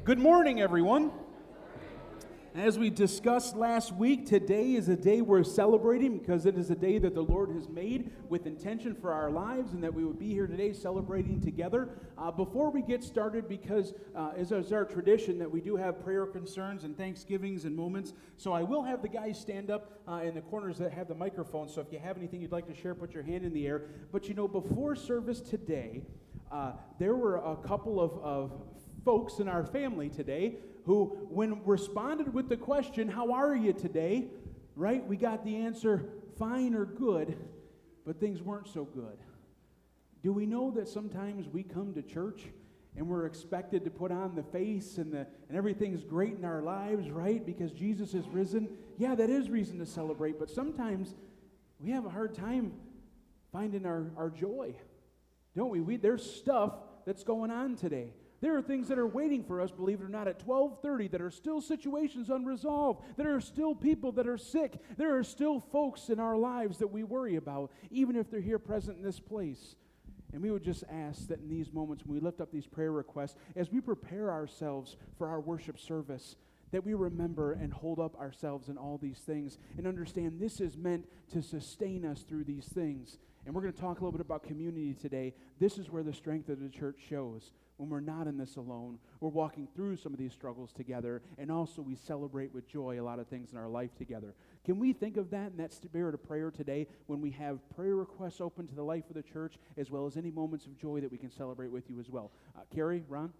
Good morning, everyone. As we discussed last week, today is a day we're celebrating because it is a day that the Lord has made with intention for our lives, and that we would be here today celebrating together. Before we get started, because as is our tradition that we do have prayer concerns and thanksgivings and moments, so I will have the guys stand up in the corners that have the microphone, so if you have anything you'd like to share, put your hand in the air. But you know, before service today, there were a couple of folks in our family today who, when responded with the question, how are you today, right, we got the answer, fine or good, but things weren't so good. Do we know that sometimes we come to church and we're expected to put on the face and everything's great in our lives, right, because Jesus is risen? Yeah, that is reason to celebrate, but sometimes we have a hard time finding our joy, don't we? There's stuff that's going on today. There are things that are waiting for us, believe it or not, at 12:30 that are still situations unresolved. There are still people that are sick. There are still folks in our lives that we worry about, even if they're here present in this place. And we would just ask that in these moments when we lift up these prayer requests, as we prepare ourselves for our worship service, that we remember and hold up ourselves in all these things and understand this is meant to sustain us through these things. And we're going to talk a little bit about community today. This is where the strength of the church shows. When we're not in this alone, we're walking through some of these struggles together, and also we celebrate with joy a lot of things in our life together. Can we think of that in that spirit of prayer today when we have prayer requests open to the life of the church, as well as any moments of joy that we can celebrate with you as well? Carrie, Ron?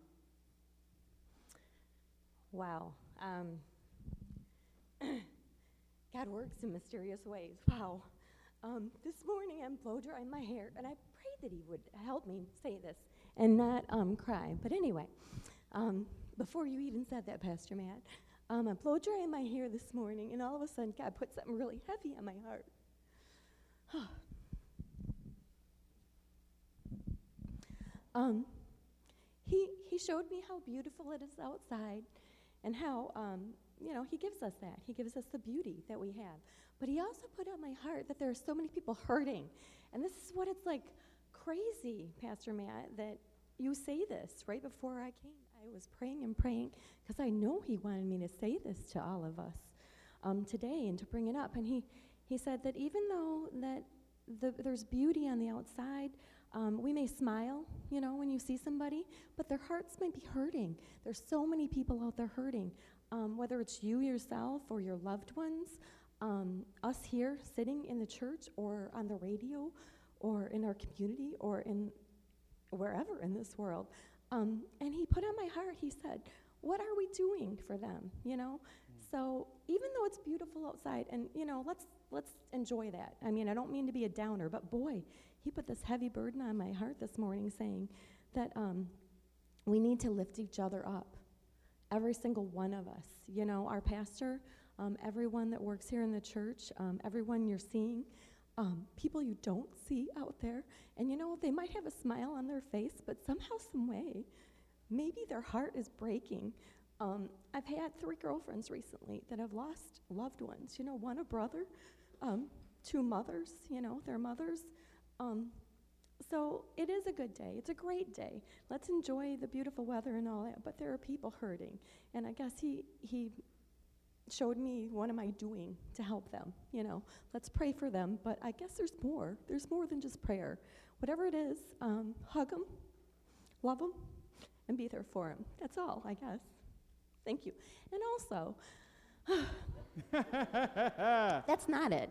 Wow. God works in mysterious ways. Wow. This morning I'm blow drying my hair, and I prayed that he would help me say this and not cry. But anyway, before you even said that, Pastor Matt, I'm blow drying my hair this morning, and all of a sudden God put something really heavy on my heart. He showed me how beautiful it is outside, and how he gives us that. He gives us the beauty that we have. But he also put on my heart that there are so many people hurting. And this is what it's like crazy, Pastor Matt, that you say this right before I came. I was praying and praying because I know he wanted me to say this to all of us today and to bring it up. And he said that even though that there's beauty on the outside, we may smile, when you see somebody, but their hearts might be hurting. There's so many people out there hurting, whether it's you yourself or your loved ones, us here sitting in the church or on the radio or in our community or in wherever in this world. And he put on my heart, he said, what are we doing for them, So even though it's beautiful outside, and, let's enjoy that. I mean, I don't mean to be a downer, but boy, he put this heavy burden on my heart this morning saying that we need to lift each other up, every single one of us. Our pastor, everyone that works here in the church, everyone you're seeing, people you don't see out there, and they might have a smile on their face, but somehow, some way, maybe their heart is breaking. I've had 3 girlfriends recently that have lost loved ones. One a brother, 2 mothers. Their mothers. So it is a good day. It's a great day. Let's enjoy the beautiful weather and all that. But there are people hurting, and I guess he showed me what am I doing to help them. Let's pray for them. But I guess there's more. There's more than just prayer. Whatever it is, hug them, love them, and be there for them. That's all, I guess. Thank you. And also, that's not it.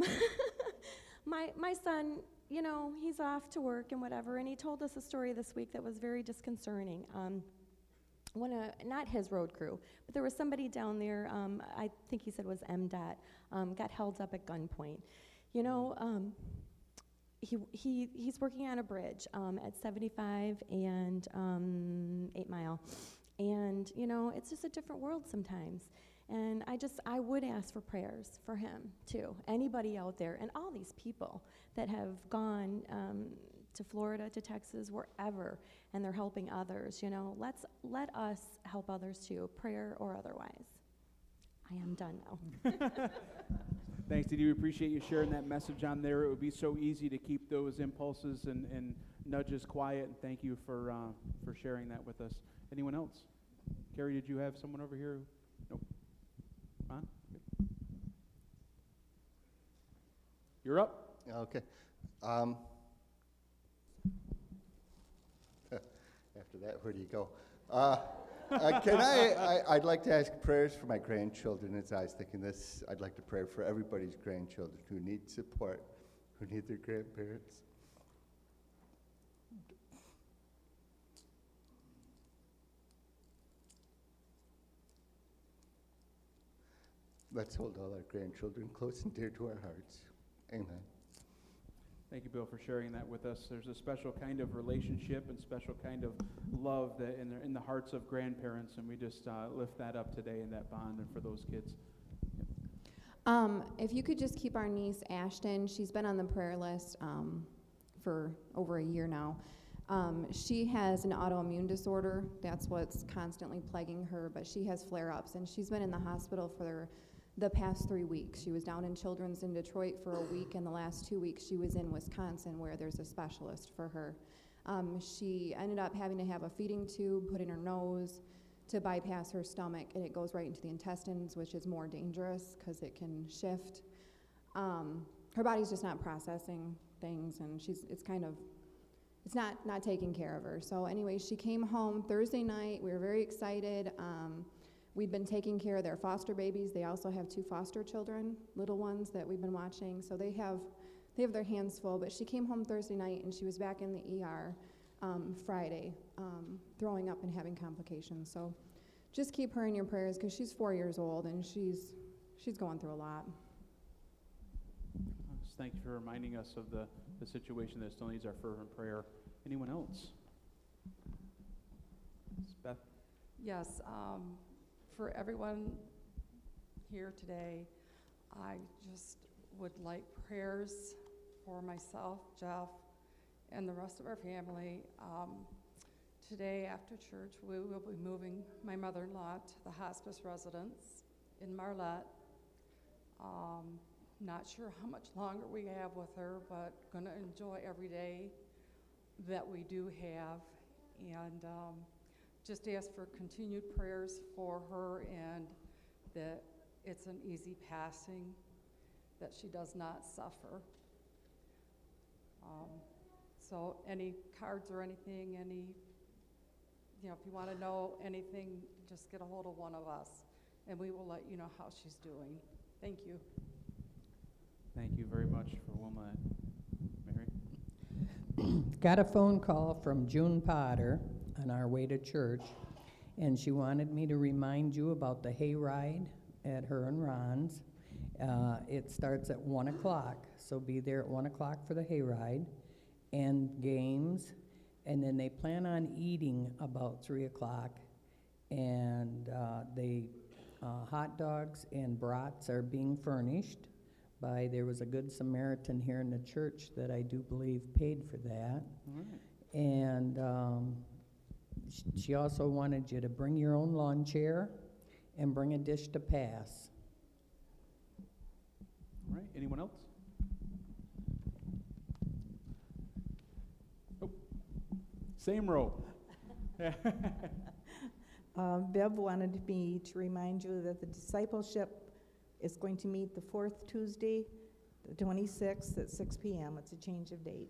My son, he's off to work and whatever, and he told us a story this week that was very disconcerting. Not his road crew, but there was somebody down there, I think he said was MDOT, got held up at gunpoint. He's working on a bridge at 75 and 8 Mile. And, it's just a different world sometimes. And I would ask for prayers for him, too. Anybody out there, and all these people that have gone to Florida, to Texas, wherever, and they're helping others, let us help others, too, prayer or otherwise. I am done now. Thanks, Dee Dee. We appreciate you sharing that message on there. It would be so easy to keep those impulses and nudges quiet, and thank you for sharing that with us. Anyone else? Carrie, did you have someone over here? Nope. Ron? Good. You're up. Okay. After that, where do you go? I'd like to ask prayers for my grandchildren. As I was thinking this, I'd like to pray for everybody's grandchildren who need support, who need their grandparents. Let's hold all our grandchildren close and dear to our hearts. Amen. Thank you, Bill, for sharing that with us. There's a special kind of relationship and special kind of love that in the hearts of grandparents, and we just lift that up today in that bond and for those kids. If you could just keep our niece Ashton, she's been on the prayer list for over a year now. She has an autoimmune disorder. That's what's constantly plaguing her, but she has flare-ups, and she's been in the hospital for the past 3 weeks. She was down in Children's in Detroit for a week, and the last 2 weeks she was in Wisconsin where there's a specialist for her. She ended up having to have a feeding tube put in her nose to bypass her stomach, and it goes right into the intestines, which is more dangerous because it can shift. Her body's just not processing things, and it's not taking care of her. So anyway, she came home Thursday night. We were very excited. We'd been taking care of their foster babies. They also have 2 foster children, little ones that we've been watching. So they have their hands full. But she came home Thursday night, and she was back in the ER Friday, throwing up and having complications. So just keep her in your prayers because she's 4 years old, and she's going through a lot. Just thank you for reminding us of the situation that still needs our fervent prayer. Anyone else? Beth? Yes. For everyone here today, I just would like prayers for myself, Jeff, and the rest of our family. Today after church, we will be moving my mother-in-law to the hospice residence in Marlette. Not sure how much longer we have with her, but going to enjoy every day that we do have. And just ask for continued prayers for her and that it's an easy passing, that she does not suffer. So any cards or anything, if you want to know anything, just get a hold of one of us and we will let you know how she's doing. Thank you. Thank you very much for Wilma. Mary? Got a phone call from June Potter on our way to church, and she wanted me to remind you about the hayride at her and Ron's. It starts at 1 o'clock, so be there at 1 o'clock for the hayride and games, and then they plan on eating about 3 o'clock, and hot dogs and brats are being furnished by, there was a Good Samaritan here in the church that I do believe paid for that. All right. And she also wanted you to bring your own lawn chair and bring a dish to pass. All right, anyone else? Oh, same row. Bev wanted me to remind you that the discipleship is going to meet the 4th Tuesday, the 26th at 6 p.m. It's a change of date.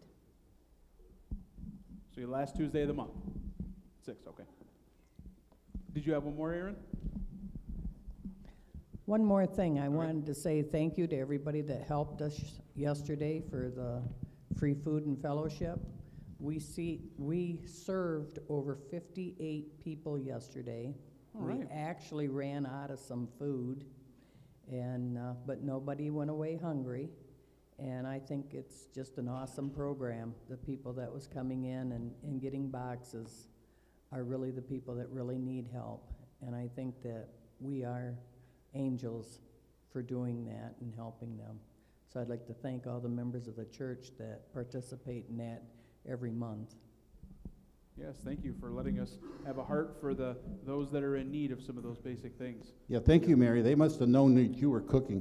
So your last Tuesday of the month. 6, okay. Did you have one more, Aaron? One more thing, I wanted to say thank you to everybody that helped us yesterday for the free food and fellowship. We served over 58 people yesterday. All right. We actually ran out of some food, and but nobody went away hungry. And I think it's just an awesome program. The people that was coming in and getting boxes are really the people that really need help. And I think that we are angels for doing that and helping them. So I'd like to thank all the members of the church that participate in that every month. Yes, thank you for letting us have a heart for those that are in need of some of those basic things. Yeah, thank you, Mary. They must have known that you were cooking.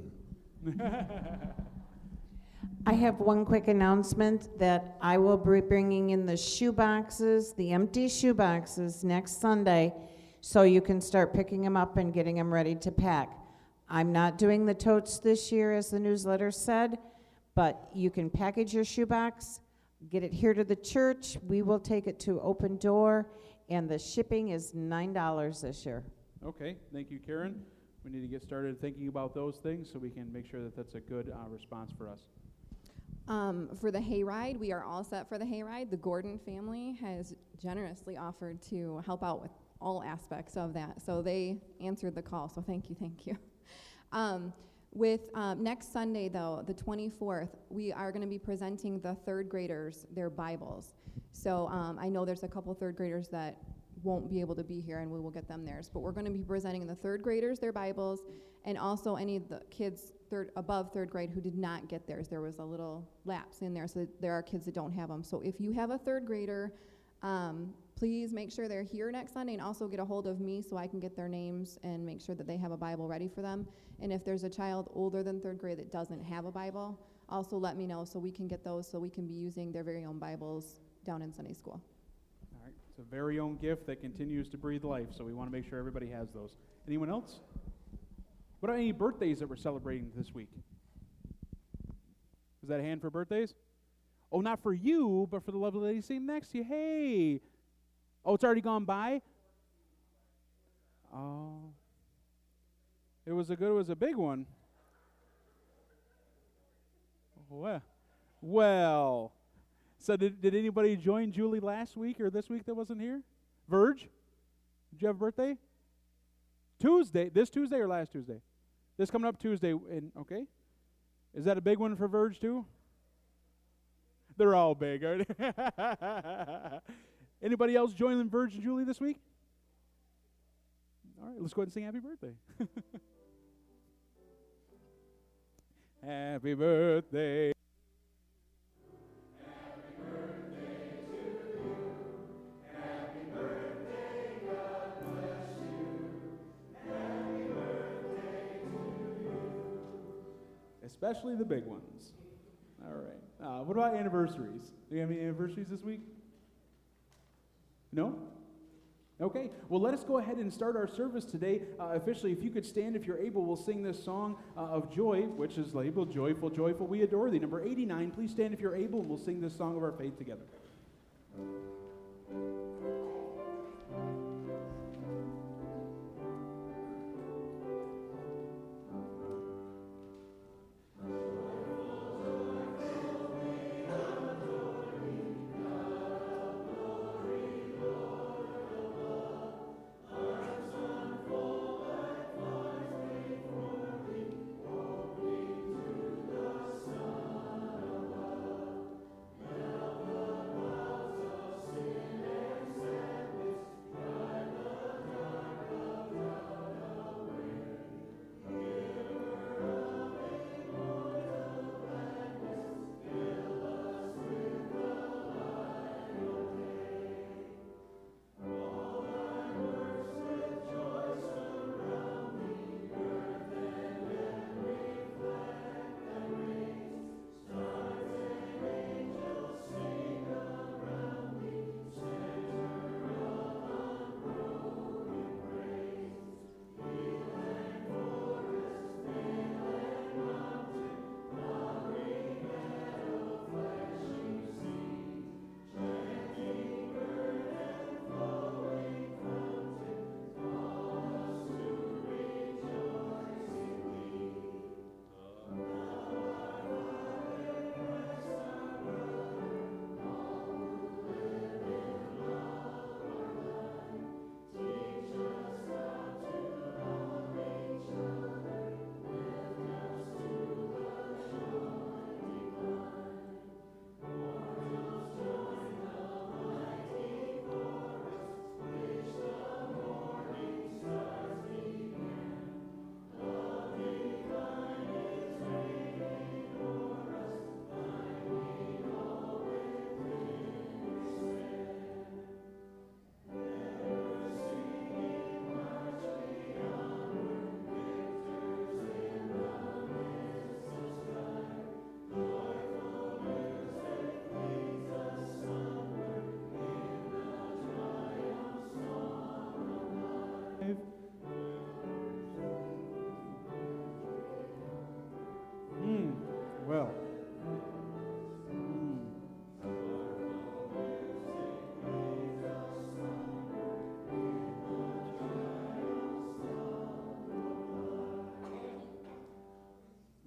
I have one quick announcement that I will be bringing in the shoe boxes, the empty shoe boxes next Sunday, so you can start picking them up and getting them ready to pack. I'm not doing the totes this year, as the newsletter said, but you can package your shoebox, get it here to the church. We will take it to Open Door, and the shipping is $9 this year. Okay, thank you, Karen. We need to get started thinking about those things so we can make sure that that's a good response for us. For the hayride, we are all set for the hayride. The Gordon family has generously offered to help out with all aspects of that. So they answered the call, so thank you, thank you. With next Sunday, though, the 24th, we are going to be presenting the third graders their Bibles. So I know there's a couple third graders that won't be able to be here, and we will get them theirs. But we're going to be presenting the third graders their Bibles, and also any of the kids above third grade who did not get theirs. There was a little lapse in there, so there are kids that don't have them. So if you have a third grader, please make sure they're here next Sunday, and also get a hold of me so I can get their names and make sure that they have a Bible ready for them. And if there's a child older than third grade that doesn't have a Bible, also let me know so we can get those, so we can be using their very own Bibles down in Sunday school. All right, it's a very own gift that continues to breathe life, so we want to make sure everybody has those. Anyone else? What are any birthdays that we're celebrating this week? Is that a hand for birthdays? Oh, not for you, but for the lovely lady sitting next to you. Hey. Oh, it's already gone by? Oh. It was a big one. Well. So did anybody join Julie last week or this week that wasn't here? Verge? Did you have a birthday? Tuesday. This Tuesday or last Tuesday? This coming up Tuesday. Okay. Is that a big one for Verge too? They're all big, aren't they? Anybody else joining Verge and Julie this week? All right, let's go ahead and sing happy birthday. Happy birthday. Especially the big ones. All right. What about anniversaries? Do you have any anniversaries this week? No? Okay. Well, let us go ahead and start our service today. Officially, if you could stand, if you're able, we'll sing this song of joy, which is labeled Joyful, Joyful, We Adore Thee. Number 89. Please stand if you're able, and we'll sing this song of our faith together.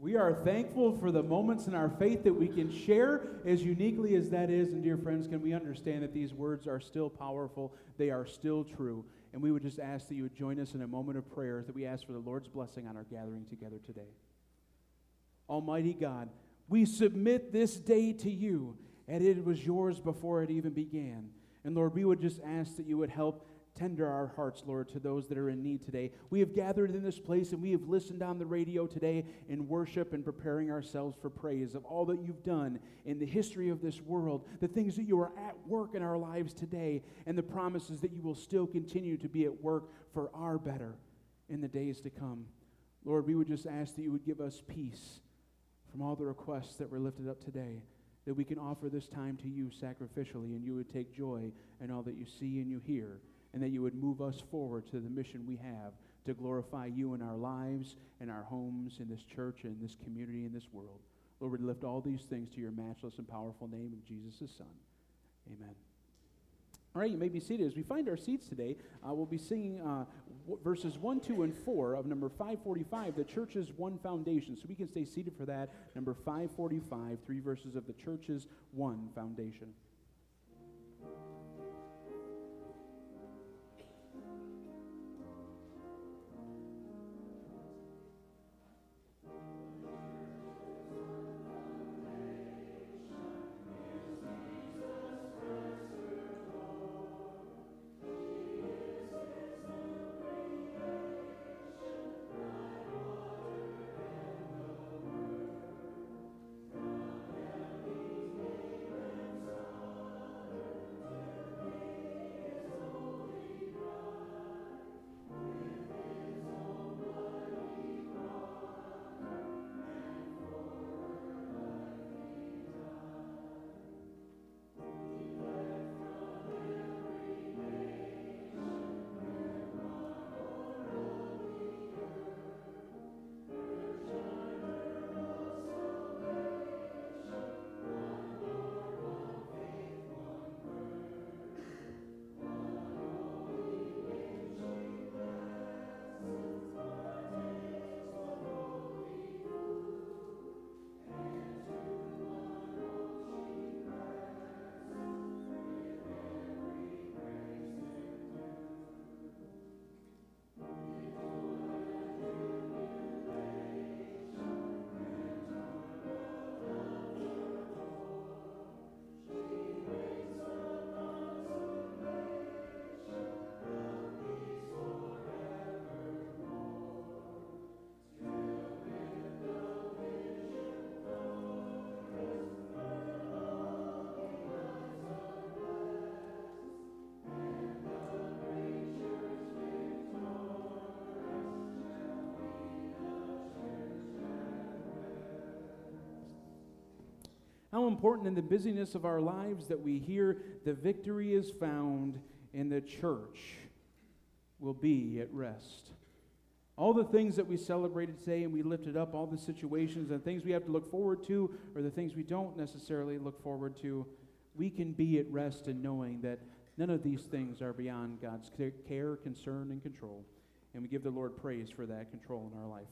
We are thankful for the moments in our faith that we can share as uniquely as that is. And dear friends, can we understand that these words are still powerful? They are still true. And we would just ask that you would join us in a moment of prayer, that we ask for the Lord's blessing on our gathering together today. Almighty God, we submit this day to you, and it was yours before it even began. And Lord, we would just ask that you would help tender our hearts, Lord, to those that are in need today. We have gathered in this place and we have listened on the radio today in worship and preparing ourselves for praise of all that you've done in the history of this world, the things that you are at work in our lives today, and the promises that you will still continue to be at work for our better in the days to come. Lord, we would just ask that you would give us peace from all the requests that were lifted up today, that we can offer this time to you sacrificially, and you would take joy in all that you see and you hear, and that you would move us forward to the mission we have to glorify you in our lives, in our homes, in this church, in this community, in this world. Lord, we lift all these things to your matchless and powerful name of Jesus' Son. Amen. All right, you may be seated. As we find our seats today, we'll be singing verses 1, 2, and 4 of number 545, The Church's One Foundation. So we can stay seated for that. Number 545, 3 verses of The Church's One Foundation. How important in the busyness of our lives that we hear the victory is found in the church will be at rest. All the things that we celebrated today and we lifted up, all the situations and things we have to look forward to or the things we don't necessarily look forward to, we can be at rest in knowing that none of these things are beyond God's care, concern, and control. And we give the Lord praise for that control in our life.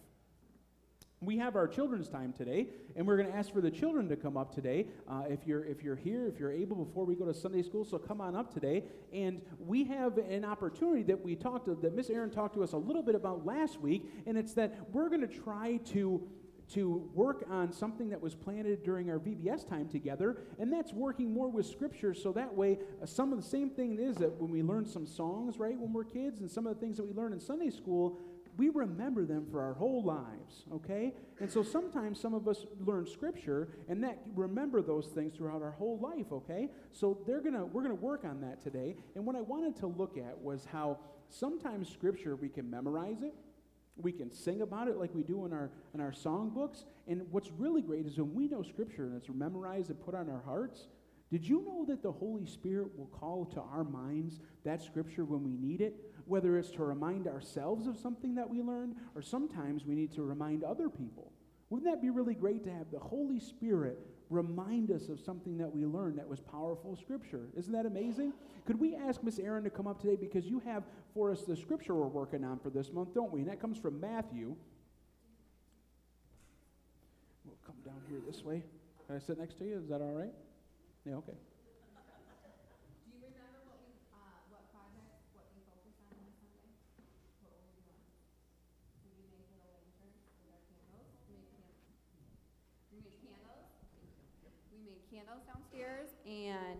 We have our children's time today, and we're going to ask for the children to come up today. If you're here, if you're able, before we go to Sunday school, so come on up today. And we have an opportunity that Miss Erin talked to us a little bit about last week, and it's that we're going to try to work on something that was planted during our VBS time together, and that's working more with Scripture, so that way some of the same thing is that when we learn some songs, right, when we're kids, and some of the things that we learn in Sunday school, we remember them for our whole lives, okay? And so sometimes some of us learn Scripture and that remember those things throughout our whole life, okay? So we're gonna work on that today. And what I wanted to look at was how sometimes Scripture, we can memorize it, we can sing about it like we do in our song books. And what's really great is when we know Scripture and it's memorized and put on our hearts, did you know that the Holy Spirit will call to our minds that Scripture when we need it? Whether it's to remind ourselves of something that we learned, or sometimes we need to remind other people. Wouldn't that be really great to have the Holy Spirit remind us of something that we learned that was powerful Scripture? Isn't that amazing? Could we ask Miss Erin to come up today, because you have for us the Scripture we're working on for this month, don't we? And that comes from Matthew. here this way. Can I sit next to you? Is that all right? Yeah, okay. Do you remember what projects, what we focused on Sunday? What were we doing? Did we make little lanterns with our candles? We made candles. We made candles downstairs, and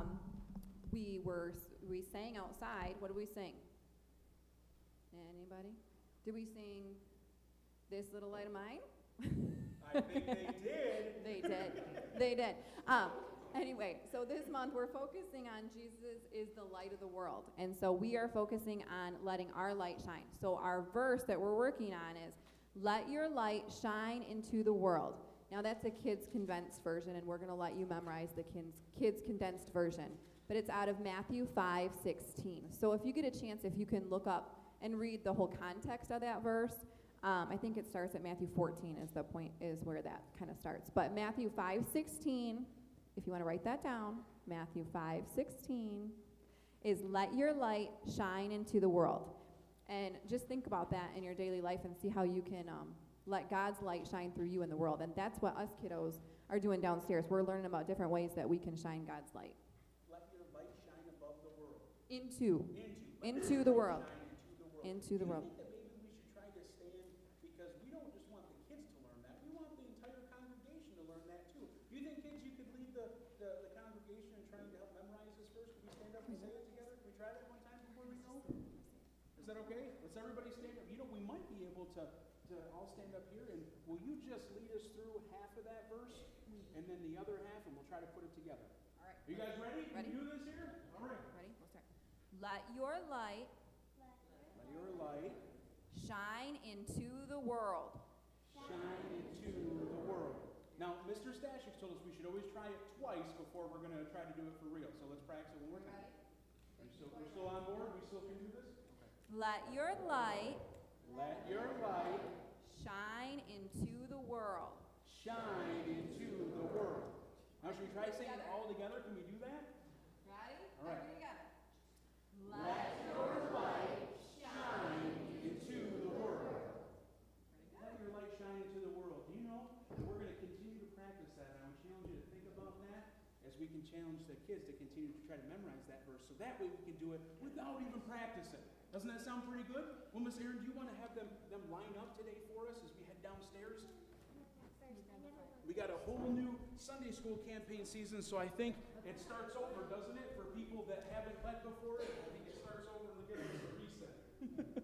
we sang outside. What did we sing? Anybody? Did we sing "This Little Light of Mine"? I think they did. They did. Anyway, so this month we're focusing on Jesus is the light of the world. And so we are focusing on letting our light shine. So our verse that we're working on is, let your light shine into the world. Now that's a kids condensed version, and we're going to let you memorize the kids condensed version. But it's out of Matthew 5:16. So if you get a chance, if you can look up and read the whole context of that verse, I think it starts at Matthew 14 is where that kind of starts. But Matthew 5:16, if you want to write that down, Matthew 5:16 is let your light shine into the world. And just think about that in your daily life and see how you can let God's light shine through you in the world. And that's what us kiddos are doing downstairs. We're learning about different ways that we can shine God's light. Let your light shine above the world. Into the world. Into the world. Do you think that maybe we should try to stand, because we don't just want the kids to learn that, we want the entire congregation to learn that too. Do you think, kids, you could lead the congregation in trying to help memorize this verse? Could we stand up and say it together? Can we try that one time before we go? Is that okay? Let's everybody stand up. You know, we might be able to all stand up here, and will you just lead us through half of that verse, and then the other half, and we'll try to put it together. All right. Are you guys ready? Ready. Can you do this here? All right. Ready? We'll start. Let your light Your light shine into the world. shine into the world. Now, Mr. Stashik told us we should always try it twice before we're going to try to do it for real. So let's practice it one more time. We're still on board? We still can do this? Okay. Let your light shine into the world. Shine into the world. Now, should we try saying it all together? Can we do that? Ready? All right. Together. Let your light shine into the world. Let your light shine into the world. Do you know that we're going to continue to practice that? And I would challenge you to think about that as we can challenge the kids to continue to try to memorize that verse. So that way we can do it without even practicing. Doesn't that sound pretty good? Well, Miss Erin, do you want to have them line up today for us as we head downstairs? We got a whole new Sunday school campaign season, so I think it starts over, doesn't it? For people that haven't led before, I think it starts over and gives us a reset.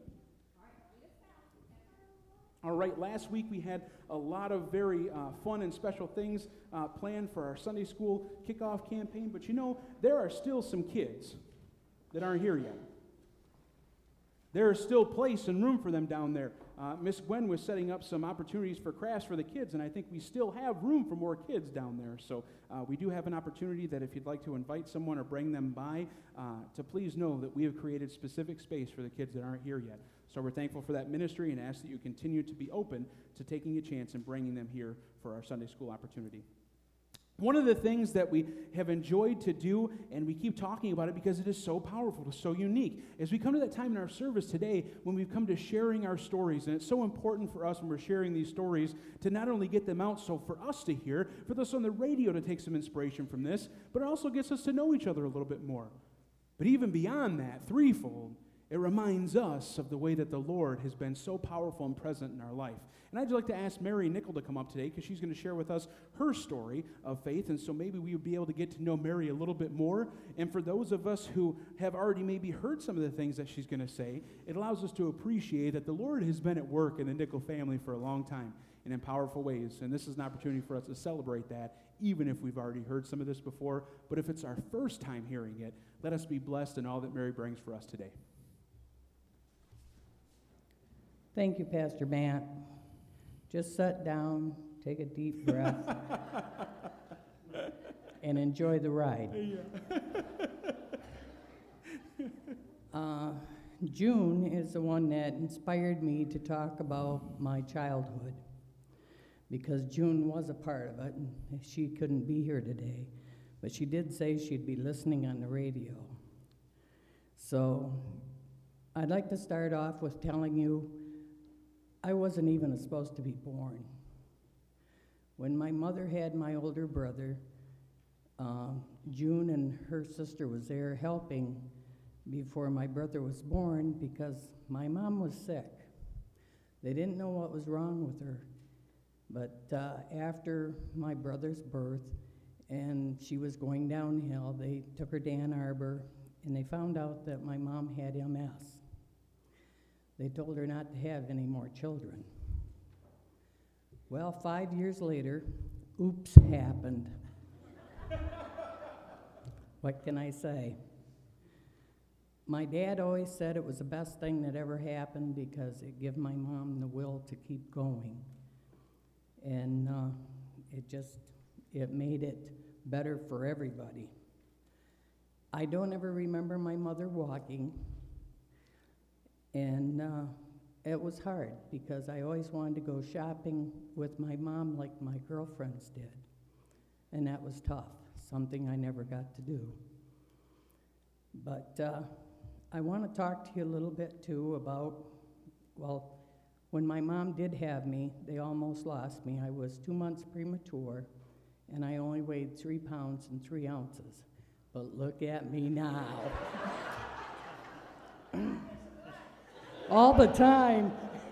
All right, last week we had a lot of very fun and special things planned for our Sunday school kickoff campaign, but you know, there are still some kids that aren't here yet. There is still place and room for them down there. Miss Gwen was setting up some opportunities for crafts for the kids, and I think we still have room for more kids down there. So we do have an opportunity that if you'd like to invite someone or bring them by, to please know that we have created specific space for the kids that aren't here yet. So we're thankful for that ministry and ask that you continue to be open to taking a chance and bringing them here for our Sunday school opportunity. One of the things that we have enjoyed to do, and we keep talking about it because it is so powerful, it's so unique, as we come to that time in our service today when we've come to sharing our stories, and it's so important for us when we're sharing these stories to not only get them out so for us to hear, for those on the radio to take some inspiration from this, but it also gets us to know each other a little bit more. But even beyond that, threefold, it reminds us of the way that the Lord has been so powerful and present in our life. And I'd like to ask Mary Nickel to come up today because she's going to share with us her story of faith. And so maybe we would be able to get to know Mary a little bit more. And for those of us who have already maybe heard some of the things that she's going to say, it allows us to appreciate that the Lord has been at work in the Nickel family for a long time and in powerful ways. And this is an opportunity for us to celebrate that, even if we've already heard some of this before. But if it's our first time hearing it, let us be blessed in all that Mary brings for us today. Thank you, Pastor Matt. Just sit down, take a deep breath, and enjoy the ride. June is the one that inspired me to talk about my childhood, because June was a part of it, and she couldn't be here today, but she did say she'd be listening on the radio. So I'd like to start off with telling you I wasn't even supposed to be born When my mother had my older brother, June and her sister was there helping before my brother was born because my mom was sick. They didn't know what was wrong with her. But after my brother's birth and she was going downhill, they took her to Ann Arbor and they found out that my mom had MS. They told her not to have any more children. Well, 5 years later, oops happened. What can I say? My dad always said it was the best thing that ever happened because it gave my mom the will to keep going. And it made it better for everybody. I don't ever remember my mother walking, and it was hard because I always wanted to go shopping with my mom like my girlfriends did, and that was tough, something I never got to do. But I want to talk to you a little bit too about, well, when my mom did have me, they almost lost me. I was 2 months premature, and I only weighed 3 pounds and 3 ounces. But look at me now. All the time.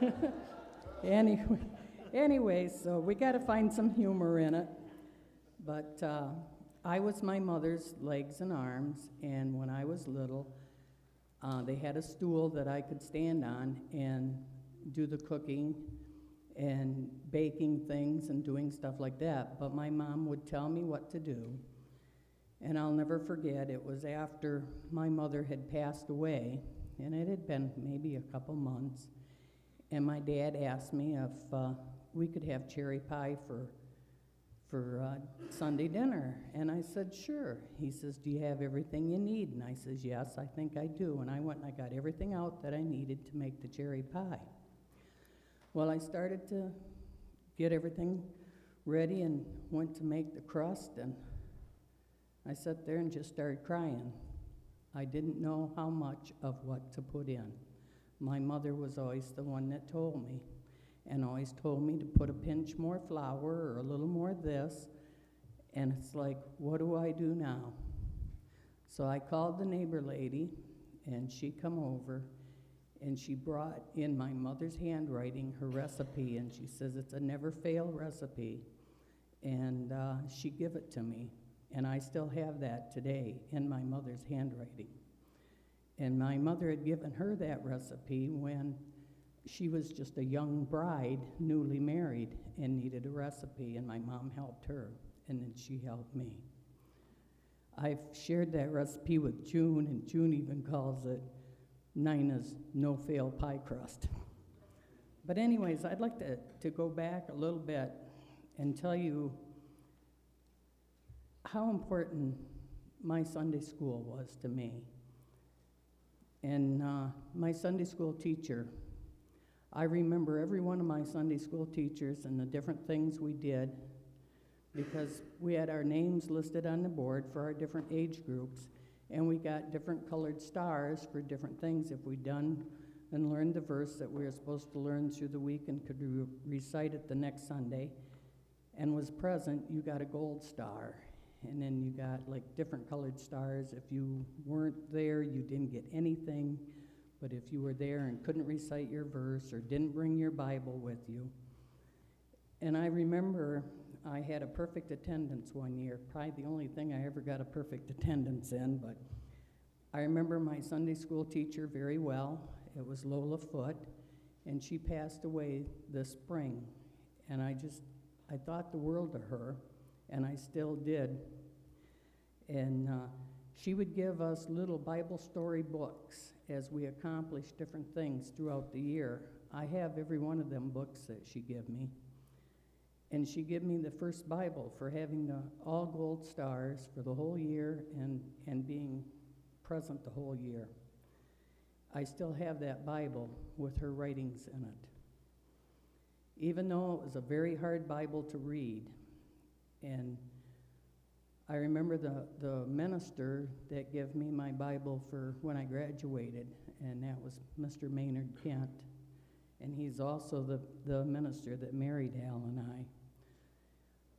Anyway, so we got to find some humor in it. But I was my mother's legs and arms, and when I was little, they had a stool that I could stand on and do the cooking and baking things and doing stuff like that. But my mom would tell me what to do. And I'll never forget, it was after my mother had passed away, and it had been maybe a couple months, and my dad asked me if we could have cherry pie for Sunday dinner. And I said, sure. He says, do you have everything you need? And I says, yes, I think I do. And I went and I got everything out that I needed to make the cherry pie. Well, I started to get everything ready and went to make the crust, and I sat there and just started crying. I didn't know how much of what to put in. My mother was always the one that told me, and always told me to put a pinch more flour or a little more this, and it's like, what do I do now? So I called the neighbor lady, and she come over, and she brought in my mother's handwriting her recipe, and she says it's a never-fail recipe, and she give it to me. And I still have that today in my mother's handwriting. And my mother had given her that recipe when she was just a young bride, newly married, and needed a recipe, and my mom helped her, and then she helped me. I've shared that recipe with June, and June even calls it Nina's no-fail pie crust. But anyways, I'd like to go back a little bit and tell you how important my Sunday school was to me. And my Sunday school teacher, I remember every one of my Sunday school teachers and the different things we did because we had our names listed on the board for our different age groups, and we got different colored stars for different things. If we'd done and learned the verse that we were supposed to learn through the week and could recite it the next Sunday and was present, you got a gold star. And then you got like different colored stars. If you weren't there, you didn't get anything. But if you were there and couldn't recite your verse or didn't bring your Bible with you. And I remember I had a perfect attendance one year, probably the only thing I ever got a perfect attendance in, but I remember my Sunday school teacher very well. It was Lola Foote, and she passed away this spring. And I thought the world of her, and I still did. And she would give us little Bible story books as we accomplished different things throughout the year. I have every one of them books that she gave me. And she gave me the first Bible for having the all gold stars for the whole year and being present the whole year. I still have that Bible with her writings in it. Even though it was a very hard Bible to read, and I remember the minister that gave me my Bible for when I graduated, and that was Mr. Maynard Kent. And he's also the minister that married Al and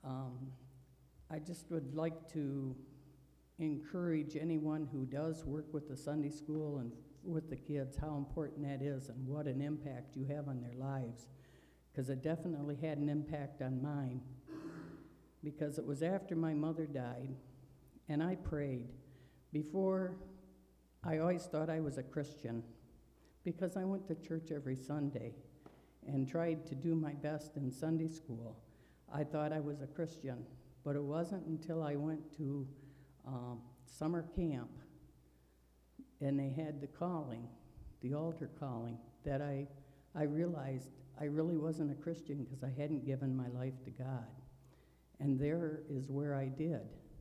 I just would like to encourage anyone who does work with the Sunday school and with the kids how important that is and what an impact you have on their lives, because it definitely had an impact on mine, because it was after my mother died, and I prayed. Before, I always thought I was a Christian because I went to church every Sunday and tried to do my best in Sunday school. I thought I was a Christian, but it wasn't until I went to summer camp and they had the calling, the altar calling, that I realized I really wasn't a Christian because I hadn't given my life to God. And there is where I did.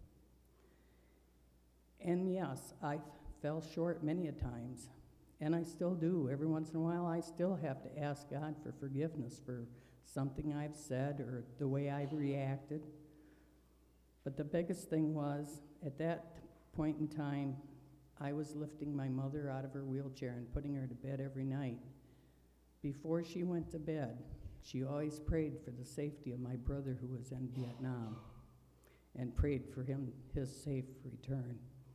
And yes, I fell short many a times, and I still do. Every once in a while, I still have to ask God for forgiveness for something I've said or the way I've reacted. But the biggest thing was, at that point in time, I was lifting my mother out of her wheelchair and putting her to bed every night. Before she went to bed, she always prayed for the safety of my brother who was in Vietnam and prayed for his safe return.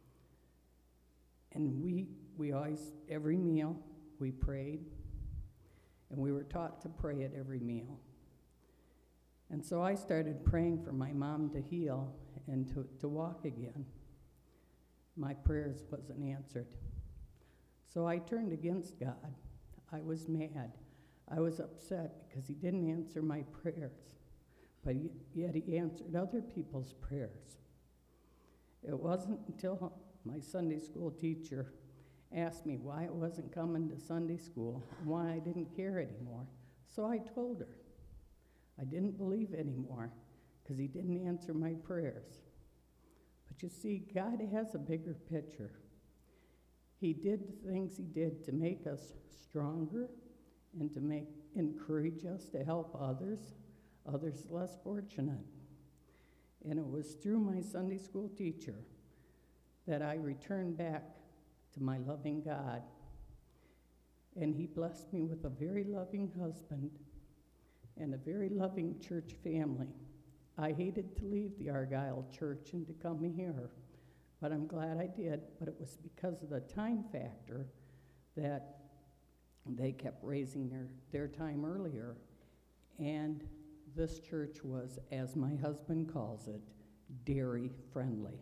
And we always, every meal, we prayed, and we were taught to pray at every meal. And so I started praying for my mom to heal and to walk again. My prayers wasn't answered. So I turned against God. I was mad. I was upset because he didn't answer my prayers, but yet he answered other people's prayers. It wasn't until my Sunday school teacher asked me why I wasn't coming to Sunday school, why I didn't care anymore. So I told her I didn't believe anymore because he didn't answer my prayers. But you see, God has a bigger picture. He did the things he did to make us stronger and to encourage us to help others less fortunate. And it was through my Sunday school teacher that I returned back to my loving God. And he blessed me with a very loving husband and a very loving church family. I hated to leave the Argyle church and to come here, but I'm glad I did. But it was because of the time factor that they kept raising their time earlier. And this church was, as my husband calls it, dairy friendly.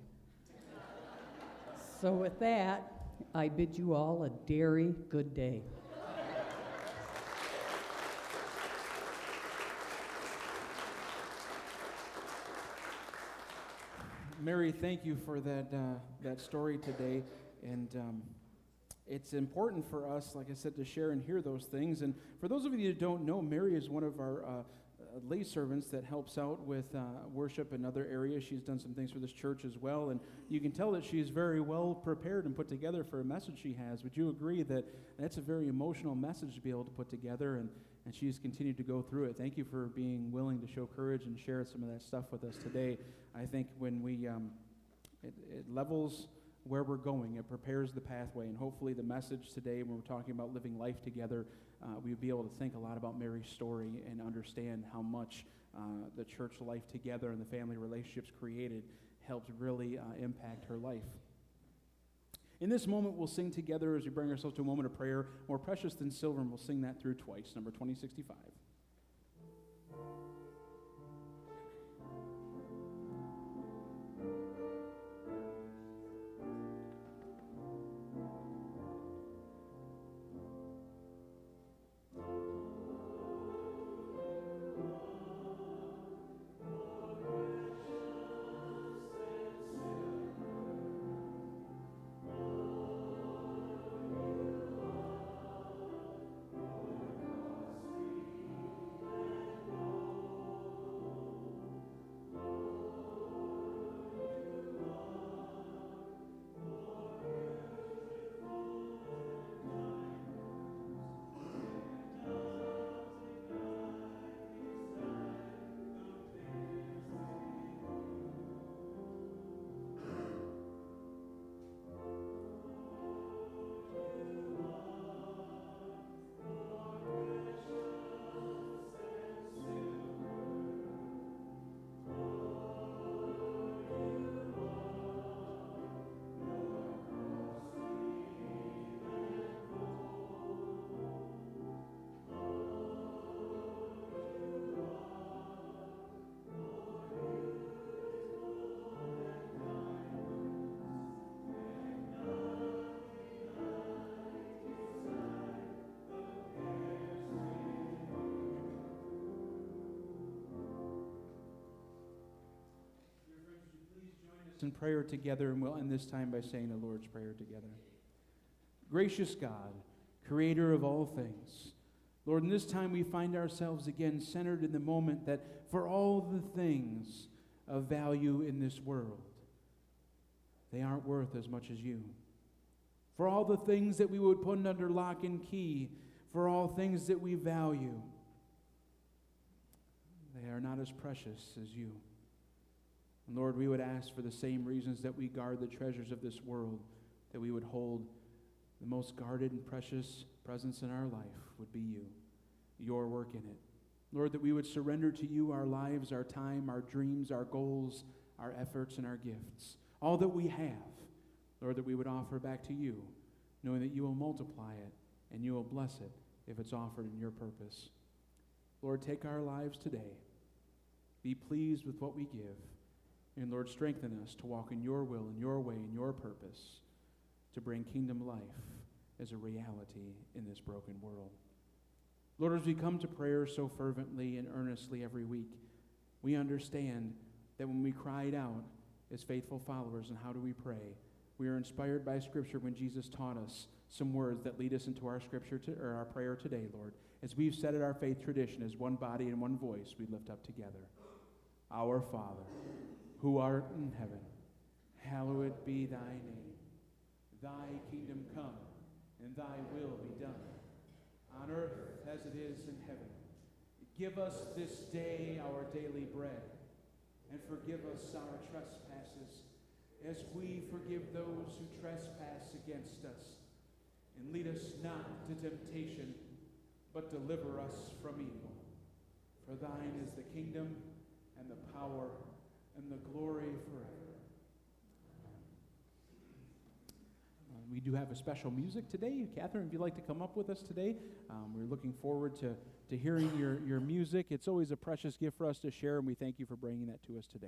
So with that, I bid you all a dairy good day. Mary, thank you for that story today. And it's important for us, like I said, to share and hear those things. And for those of you that don't know, Mary is one of our lay servants that helps out with worship in other areas. She's done some things for this church as well. And you can tell that she's very well prepared and put together for a message she has. Would you agree that that's a very emotional message to be able to put together? And she's continued to go through it. Thank you for being willing to show courage and share some of that stuff with us today. I think when we, it levels where we're going. It prepares the pathway. And hopefully the message today, when we're talking about living life together, we'll be able to think a lot about Mary's story and understand how much the church life together and the family relationships created helped really impact her life. In this moment, we'll sing together as we bring ourselves to a moment of prayer. More precious than silver, and we'll sing that through twice, number 2065. in prayer together, and we'll end this time by saying the Lord's Prayer together. Gracious God, creator of all things, Lord, in this time we find ourselves again centered in the moment that for all the things of value in this world, they aren't worth as much as you. For all the things that we would put under lock and key, for all things that we value, they are not as precious as you. And Lord, we would ask for the same reasons that we guard the treasures of this world, that we would hold the most guarded and precious presence in our life would be you, your work in it. Lord, that we would surrender to you our lives, our time, our dreams, our goals, our efforts, and our gifts. All that we have, Lord, that we would offer back to you, knowing that you will multiply it and you will bless it if it's offered in your purpose. Lord, take our lives today. Be pleased with what we give. And Lord, strengthen us to walk in your will and your way and your purpose to bring kingdom life as a reality in this broken world. Lord, as we come to prayer so fervently and earnestly every week, we understand that when we cried out as faithful followers, and how do we pray? We are inspired by Scripture when Jesus taught us some words that lead us into our Scripture or our prayer today, Lord. As we've said at our faith tradition, as one body and one voice, we lift up together. Our Father, who art in heaven, hallowed be thy name. Thy kingdom come, and thy will be done, on earth as it is in heaven. Give us this day our daily bread, and forgive us our trespasses, as we forgive those who trespass against us. And lead us not to temptation, but deliver us from evil. For thine is the kingdom, and the power, and the glory forever. We do have a special music today. Catherine, if you'd like to come up with us today, we're looking forward to hearing your music. It's always a precious gift for us to share, and we thank you for bringing that to us today.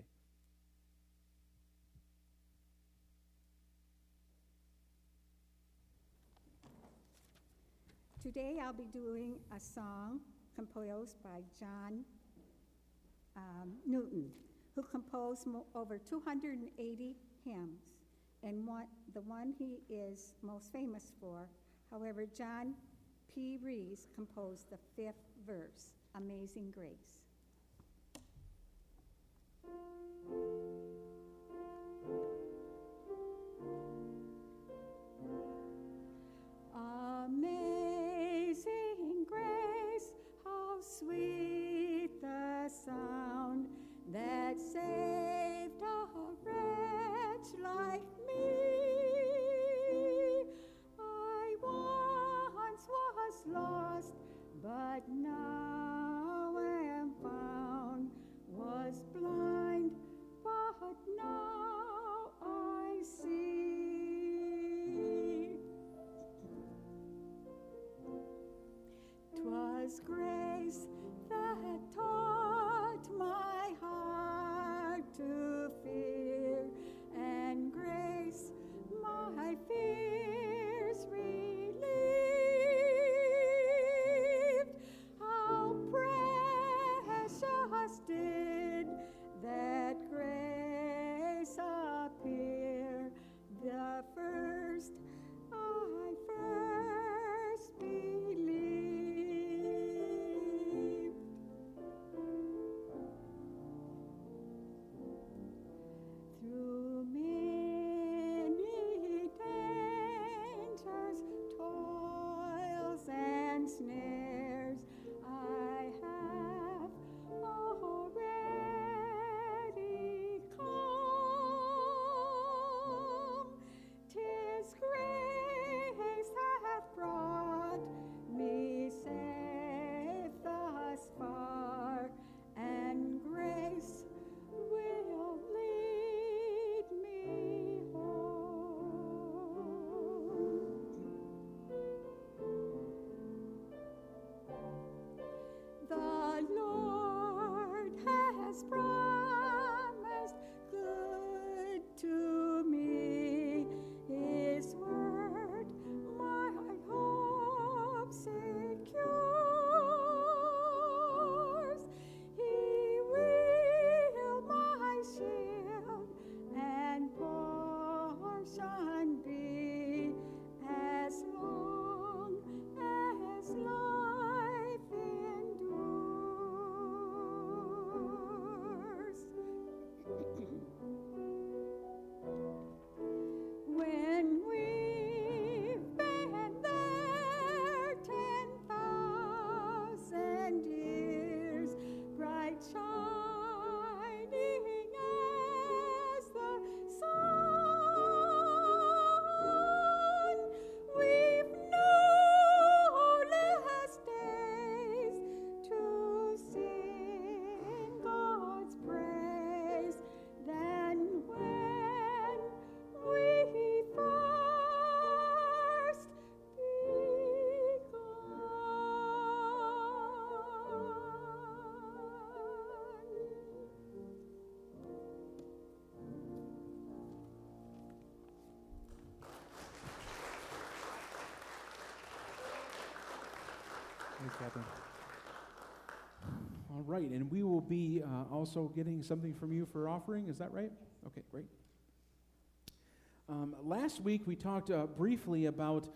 Today I'll be doing a song composed by John Newton, who composed over 280 hymns. And the one he is most famous for, however, John P. Rees composed the 5th verse, Amazing Grace. Amazing grace, how sweet the sound that saved a wretch like me. I once was lost, but now am found, was blind, but now I see. 'Twas grace that taught my heart to fear, and grace my fears relieved. How precious did that grace appear, the first I first believed. Catherine. All right, and we will be also getting something from you for offering. Is that right? Okay, great. Last week we talked briefly about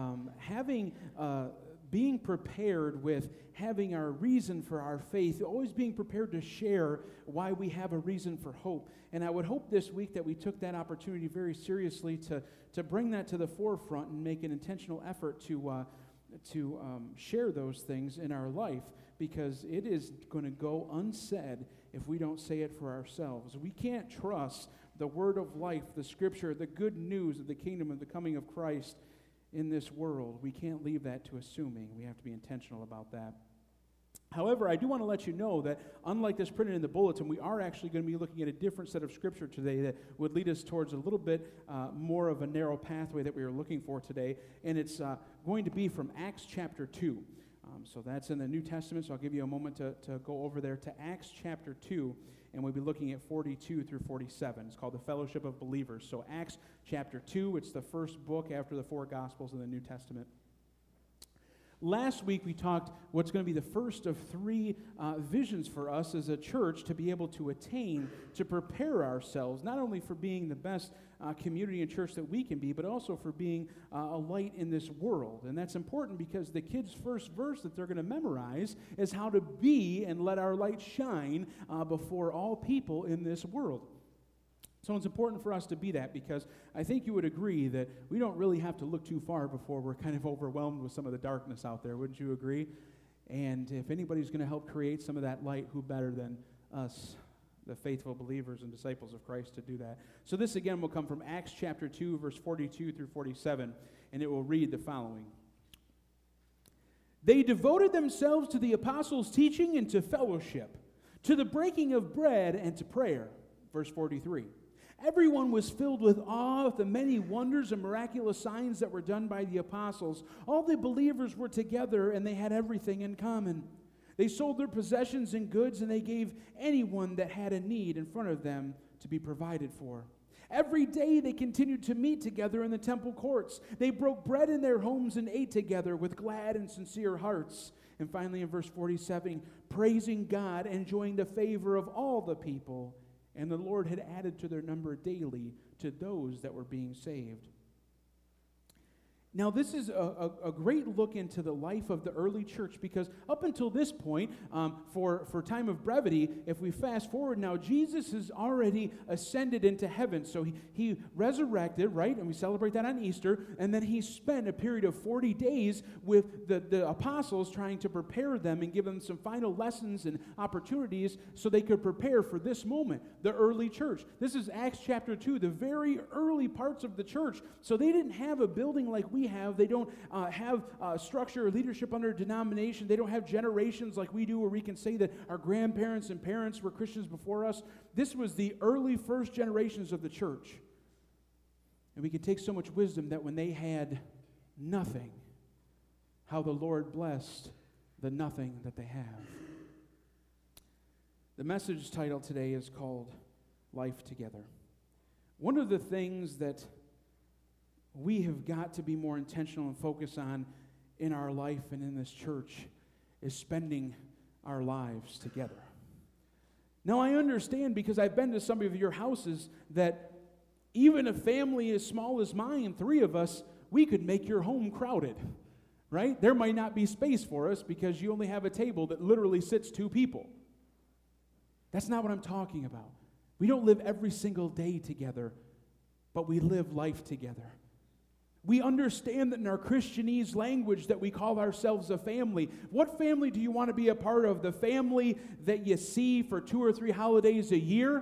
being prepared with having our reason for our faith, always being prepared to share why we have a reason for hope. And I would hope this week that we took that opportunity very seriously to bring that to the forefront and make an intentional effort to share those things in our life, because it is going to go unsaid if we don't say it for ourselves. We can't trust the word of life, the scripture, the good news of the kingdom of the coming of Christ in this world. We can't leave that to assuming. We have to be intentional about that. However, I do want to let you know that unlike this printed in the bulletin, we are actually going to be looking at a different set of scripture today that would lead us towards a little bit more of a narrow pathway that we are looking for today. And it's going to be from Acts chapter 2. So that's in the New Testament, so I'll give you a moment to go over there to Acts chapter 2, and we'll be looking at 42 through 47. It's called the Fellowship of Believers. So Acts chapter 2, it's the first book after the four Gospels in the New Testament. Last week we talked what's going to be the first of three visions for us as a church to be able to attain, to prepare ourselves, not only for being the best community and church that we can be, but also for being a light in this world. And that's important because the kids' first verse that they're going to memorize is how to be and let our light shine before all people in this world. So it's important for us to be that, because I think you would agree that we don't really have to look too far before we're kind of overwhelmed with some of the darkness out there. Wouldn't you agree? And if anybody's going to help create some of that light, who better than us, the faithful believers and disciples of Christ, to do that? So this again will come from Acts chapter 2, verse 42 through 47, and it will read the following. They devoted themselves to the apostles' teaching and to fellowship, to the breaking of bread and to prayer. Verse 43. Everyone was filled with awe at the many wonders and miraculous signs that were done by the apostles. All the believers were together, and they had everything in common. They sold their possessions and goods, and they gave anyone that had a need in front of them to be provided for. Every day they continued to meet together in the temple courts. They broke bread in their homes and ate together with glad and sincere hearts. And finally in verse 47, praising God, enjoying the favor of all the people. And the Lord had added to their number daily to those that were being saved. Now, this is a great look into the life of the early church, because up until this point, for time of brevity, if we fast forward now, Jesus has already ascended into heaven. So he resurrected, right? And we celebrate that on Easter. And then he spent a period of 40 days with the apostles, trying to prepare them and give them some final lessons and opportunities so they could prepare for this moment, the early church. This is Acts chapter 2, the very early parts of the church. So they didn't have a building like we have. They don't have structure or leadership under a denomination. They don't have generations like we do, where we can say that our grandparents and parents were Christians before us. This was the early first generations of the church. And we can take so much wisdom that when they had nothing, how the Lord blessed the nothing that they have. The message title today is called Life Together. One of the things that we have got to be more intentional and focus on in our life and in this church is spending our lives together. Now, I understand, because I've been to some of your houses, that even a family as small as mine, 3 of us, we could make your home crowded, right? There might not be space for us because you only have a table that literally sits 2 people. That's not what I'm talking about. We don't live every single day together, but we live life together. We understand that in our Christianese language that we call ourselves a family. What family do you want to be a part of? The family that you see for 2 or 3 holidays a year?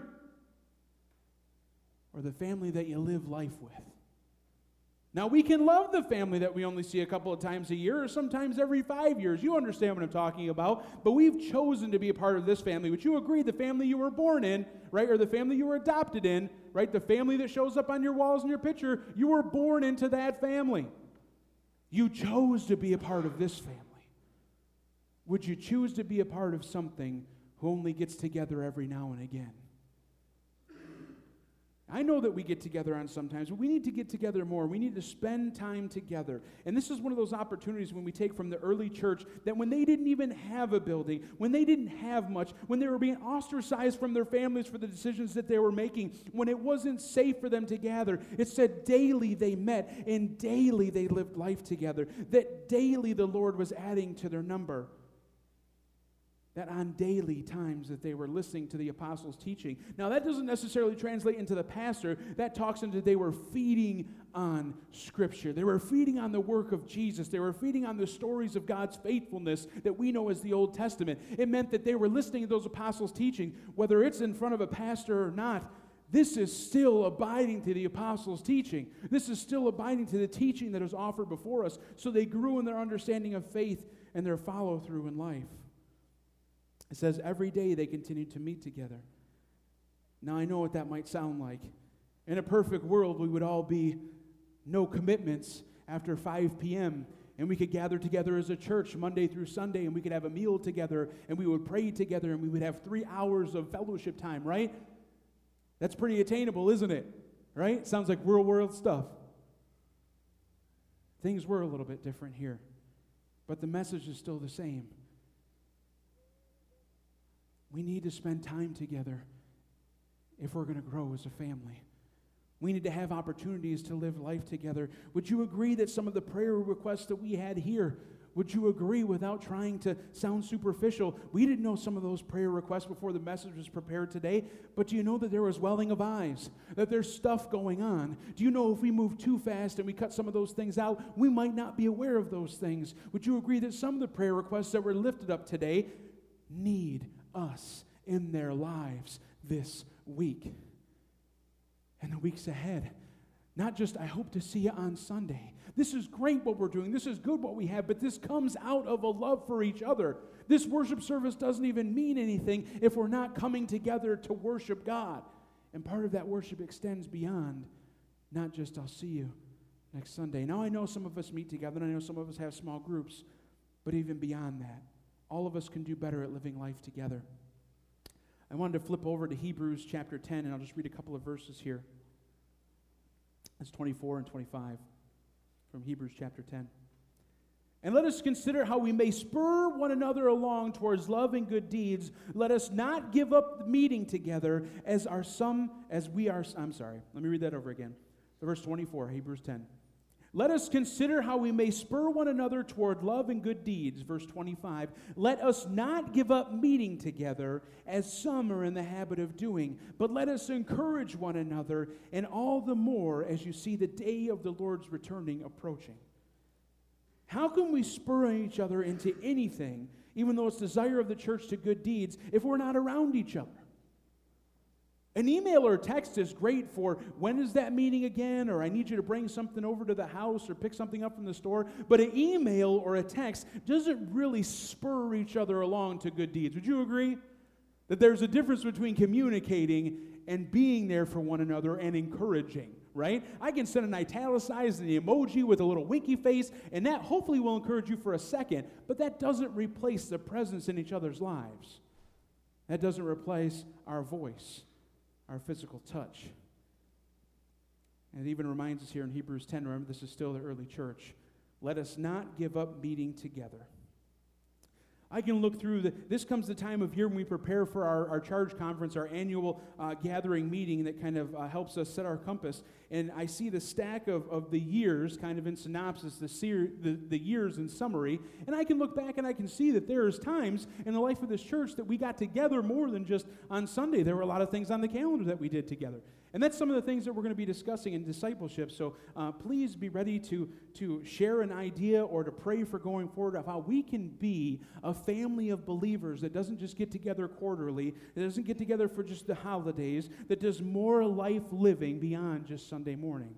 Or the family that you live life with? Now, we can love the family that we only see a couple of times a year, or sometimes every 5 years. You understand what I'm talking about. But we've chosen to be a part of this family. Would you agree? The family you were born in, right? Or the family you were adopted in, right? The family that shows up on your walls in your picture, you were born into that family. You chose to be a part of this family. Would you choose to be a part of something who only gets together every now and again? I know that we get together on sometimes, but we need to get together more. We need to spend time together. And this is one of those opportunities when we take from the early church that when they didn't even have a building, when they didn't have much, when they were being ostracized from their families for the decisions that they were making, when it wasn't safe for them to gather, it said daily they met and daily they lived life together, that daily the Lord was adding to their number. That on daily times that they were listening to the apostles' teaching. Now, that doesn't necessarily translate into the pastor. That talks into they were feeding on Scripture. They were feeding on the work of Jesus. They were feeding on the stories of God's faithfulness that we know as the Old Testament. It meant that they were listening to those apostles' teaching, whether it's in front of a pastor or not. This is still abiding to the apostles' teaching. This is still abiding to the teaching that is offered before us. So they grew in their understanding of faith and their follow-through in life. It says every day they continued to meet together. Now I know what that might sound like. In a perfect world, we would all be no commitments after 5 p.m., and we could gather together as a church Monday through Sunday, and we could have a meal together, and we would pray together, and we would have 3 hours of fellowship time, right? That's pretty attainable, isn't it? Right? Sounds like real world stuff. Things were a little bit different here, but the message is still the same. We need to spend time together if we're going to grow as a family. We need to have opportunities to live life together. Would you agree that some of the prayer requests that we had here, would you agree without trying to sound superficial? We didn't know some of those prayer requests before the message was prepared today, but do you know that there was welling of eyes, that there's stuff going on? Do you know if we move too fast and we cut some of those things out, we might not be aware of those things? Would you agree that some of the prayer requests that were lifted up today need us in their lives this week and the weeks ahead? Not just, I hope to see you on Sunday. This is great what we're doing. This is good what we have, but this comes out of a love for each other. This worship service doesn't even mean anything if we're not coming together to worship God. And part of that worship extends beyond not just, I'll see you next Sunday. Now, I know some of us meet together, and I know some of us have small groups, but even beyond that, all of us can do better at living life together. I wanted to flip over to Hebrews chapter 10, and I'll just read a couple of verses here. It's 24 and 25 from Hebrews chapter 10. And let us consider how we may spur one another along towards love and good deeds. Let us not give up meeting together let me read that over again. Verse 24, Hebrews 10. Let us consider how we may spur one another toward love and good deeds. Verse 25. Let us not give up meeting together, as some are in the habit of doing, but let us encourage one another, and all the more as you see the day of the Lord's returning approaching. How can we spur each other into anything, even though it's desire of the church to good deeds, if we're not around each other? An email or text is great for, when is that meeting again? Or I need you to bring something over to the house or pick something up from the store. But an email or a text doesn't really spur each other along to good deeds. Would you agree? That there's a difference between communicating and being there for one another and encouraging, right? I can send an italicized and the emoji with a little winky face, and that hopefully will encourage you for a second, but that doesn't replace the presence in each other's lives. That doesn't replace our voice, our physical touch. And it even reminds us here in Hebrews 10, remember this is still the early church, let us not give up meeting together. I can look through this comes the time of year when we prepare for our charge conference, our annual gathering meeting that kind of helps us set our compass. And I see the stack of the years kind of in synopsis, the years in summary. And I can look back and I can see that there's times in the life of this church that we got together more than just on Sunday. There were a lot of things on the calendar that we did together. And that's some of the things that we're going to be discussing in discipleship. So please be ready to share an idea or to pray for going forward of how we can be a family of believers that doesn't just get together quarterly, that doesn't get together for just the holidays, that does more life living beyond just Sunday morning.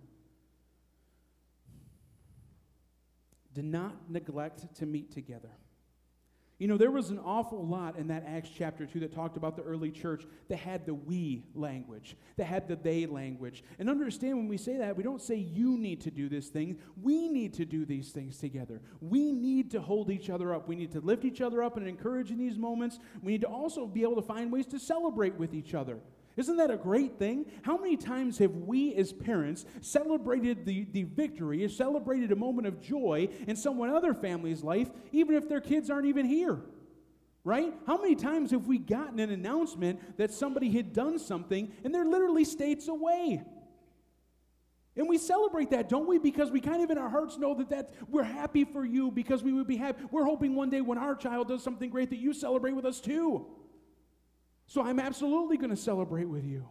Do not neglect to meet together. You know, there was an awful lot in that Acts chapter 2 that talked about the early church that had the we language, that had the they language. And understand when we say that, we don't say you need to do this thing. We need to do these things together. We need to hold each other up. We need to lift each other up and encourage in these moments. We need to also be able to find ways to celebrate with each other. Isn't that a great thing? How many times have we as parents celebrated the victory, celebrated a moment of joy in someone other family's life, even if their kids aren't even here? Right? How many times have we gotten an announcement that somebody had done something and they're literally states away? And we celebrate that, don't we? Because we kind of in our hearts know that we're happy for you, because we would be happy. We're hoping one day when our child does something great that you celebrate with us too. So I'm absolutely going to celebrate with you.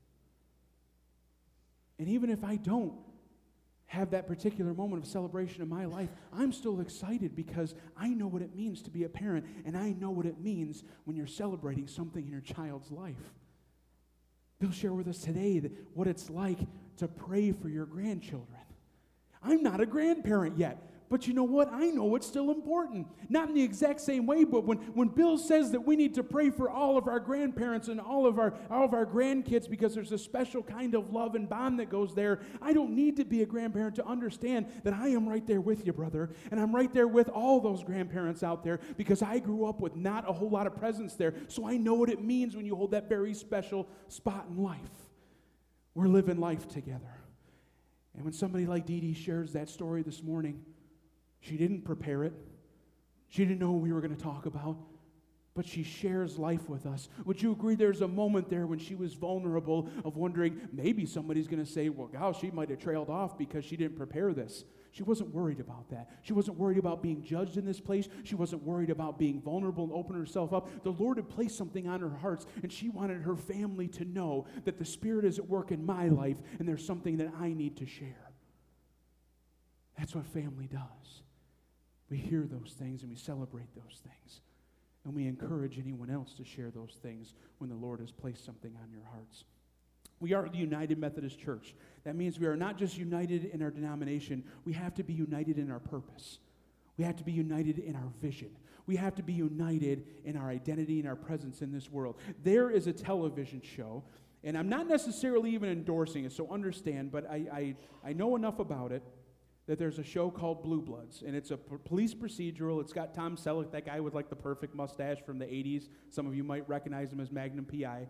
And even if I don't have that particular moment of celebration in my life, I'm still excited because I know what it means to be a parent, and I know what it means when you're celebrating something in your child's life. Bill shared with us today what it's like to pray for your grandchildren. I'm not a grandparent yet, but you know what? I know it's still important. Not in the exact same way, but when Bill says that we need to pray for all of our grandparents and all of our grandkids because there's a special kind of love and bond that goes there, I don't need to be a grandparent to understand that I am right there with you, brother, and I'm right there with all those grandparents out there because I grew up with not a whole lot of presence there, so I know what it means when you hold that very special spot in life. We're living life together. And when somebody like Dee Dee shares that story this morning, she didn't prepare it. She didn't know what we were going to talk about, but she shares life with us. Would you agree there's a moment there when she was vulnerable of wondering, maybe somebody's going to say, well, gosh, she might have trailed off because she didn't prepare this. She wasn't worried about that. She wasn't worried about being judged in this place. She wasn't worried about being vulnerable and opening herself up. The Lord had placed something on her hearts, and she wanted her family to know that the Spirit is at work in my life, and there's something that I need to share. That's what family does. We hear those things and we celebrate those things. And we encourage anyone else to share those things when the Lord has placed something on your hearts. We are the United Methodist Church. That means we are not just united in our denomination. We have to be united in our purpose. We have to be united in our vision. We have to be united in our identity and our presence in this world. There is a television show, and I'm not necessarily even endorsing it, so understand, but I know enough about it that there's a show called Blue Bloods, and it's a police procedural. It's got Tom Selleck, that guy with like the perfect mustache from the 80s. Some of you might recognize him as Magnum P.I.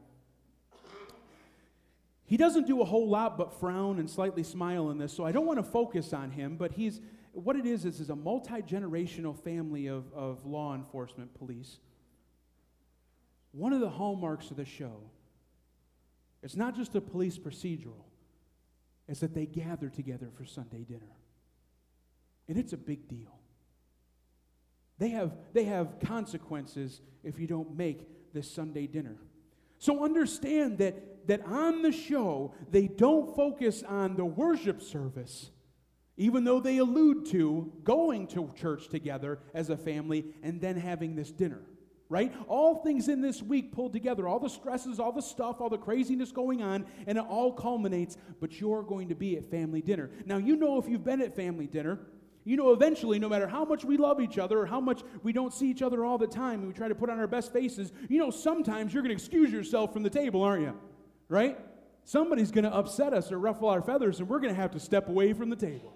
He doesn't do a whole lot but frown and slightly smile in this, so I don't want to focus on him, but what it is a multi-generational family of law enforcement police. One of the hallmarks of the show, it's not just a police procedural, it's that they gather together for Sunday dinner. And it's a big deal. They have consequences if you don't make this Sunday dinner. So understand that on the show, they don't focus on the worship service, even though they allude to going to church together as a family and then having this dinner, right? All things in this week pulled together, all the stresses, all the stuff, all the craziness going on, and it all culminates, but you're going to be at family dinner. Now, you know if you've been at family dinner, you know eventually, no matter how much we love each other or how much we don't see each other all the time and we try to put on our best faces, you know sometimes you're going to excuse yourself from the table, aren't you? Right? Somebody's going to upset us or ruffle our feathers and we're going to have to step away from the table.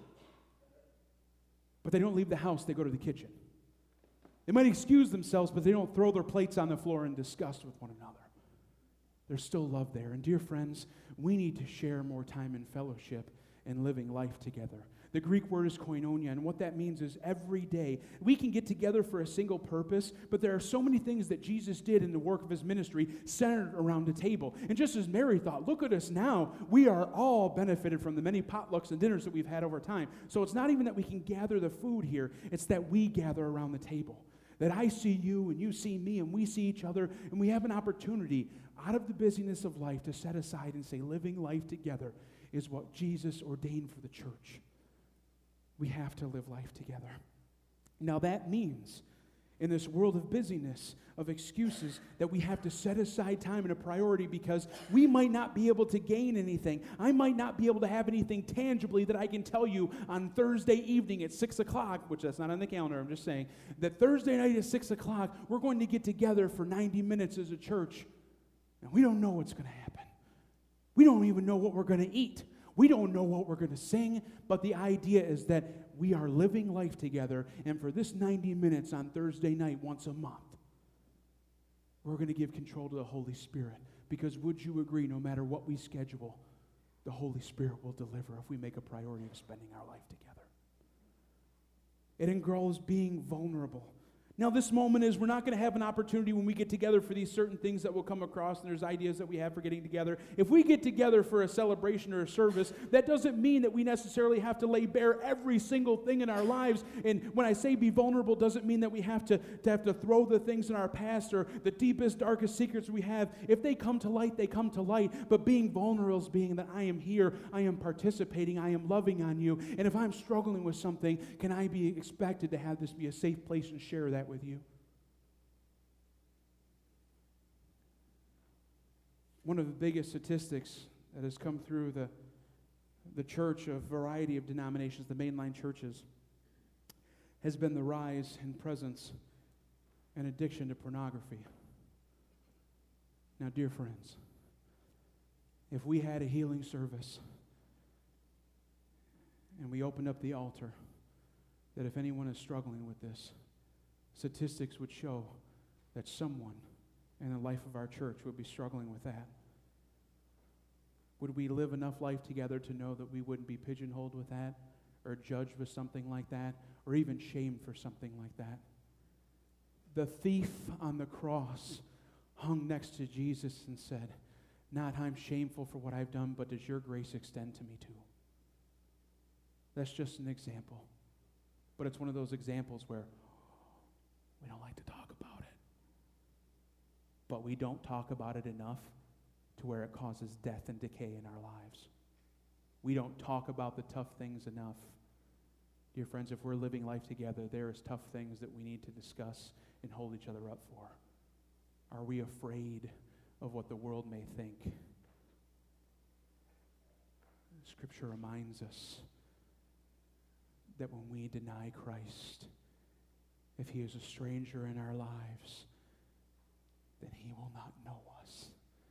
But they don't leave the house, they go to the kitchen. They might excuse themselves, but they don't throw their plates on the floor in disgust with one another. There's still love there. And dear friends, we need to share more time in fellowship and living life together. The Greek word is koinonia, and what that means is every day. We can get together for a single purpose, but there are so many things that Jesus did in the work of his ministry centered around the table. And just as Mary thought, look at us now. We are all benefited from the many potlucks and dinners that we've had over time. So it's not even that we can gather the food here. It's that we gather around the table. That I see you and you see me and we see each other, and we have an opportunity out of the busyness of life to set aside and say living life together is what Jesus ordained for the church. We have to live life together. Now that means, in this world of busyness, of excuses, that we have to set aside time and a priority because we might not be able to gain anything. I might not be able to have anything tangibly that I can tell you on Thursday evening at 6 o'clock, which that's not on the calendar, I'm just saying, that Thursday night at 6 o'clock, we're going to get together for 90 minutes as a church. And we don't know what's going to happen. We don't even know what we're going to eat. We don't know what we're going to sing, but the idea is that we are living life together, and for this 90 minutes on Thursday night once a month, We're going to give control to the Holy Spirit. Because would you agree, no matter what we schedule, the Holy Spirit will deliver if we make a priority of spending our life together. It involves being vulnerable. Now, this moment is we're not going to have an opportunity when we get together for these certain things that we'll come across, and there's ideas that we have for getting together. If we get together for a celebration or a service, that doesn't mean that we necessarily have to lay bare every single thing in our lives. And when I say be vulnerable, doesn't mean that we have to throw the things in our past or the deepest, darkest secrets we have. If they come to light, they come to light. But being vulnerable is being that I am here, I am participating, I am loving on you. And if I'm struggling with something, can I be expected to have this be a safe place and share that with you? One of the biggest statistics that has come through the church of variety of denominations, the mainline churches, has been the rise in presence and addiction to pornography. Now, dear friends, if we had a healing service and we opened up the altar, that if anyone is struggling with this, statistics would show that someone in the life of our church would be struggling with that. Would we live enough life together to know that we wouldn't be pigeonholed with that, or judged with something like that, or even shamed for something like that? The thief on the cross hung next to Jesus and said, "Not I'm shameful for what I've done, but does your grace extend to me too?" That's just an example. But it's one of those examples where we don't like to talk about it. But we don't talk about it enough to where it causes death and decay in our lives. We don't talk about the tough things enough. Dear friends, if we're living life together, there is tough things that we need to discuss and hold each other up for. Are we afraid of what the world may think? Scripture reminds us that when we deny Christ, if he is a stranger in our lives, then he will not know us.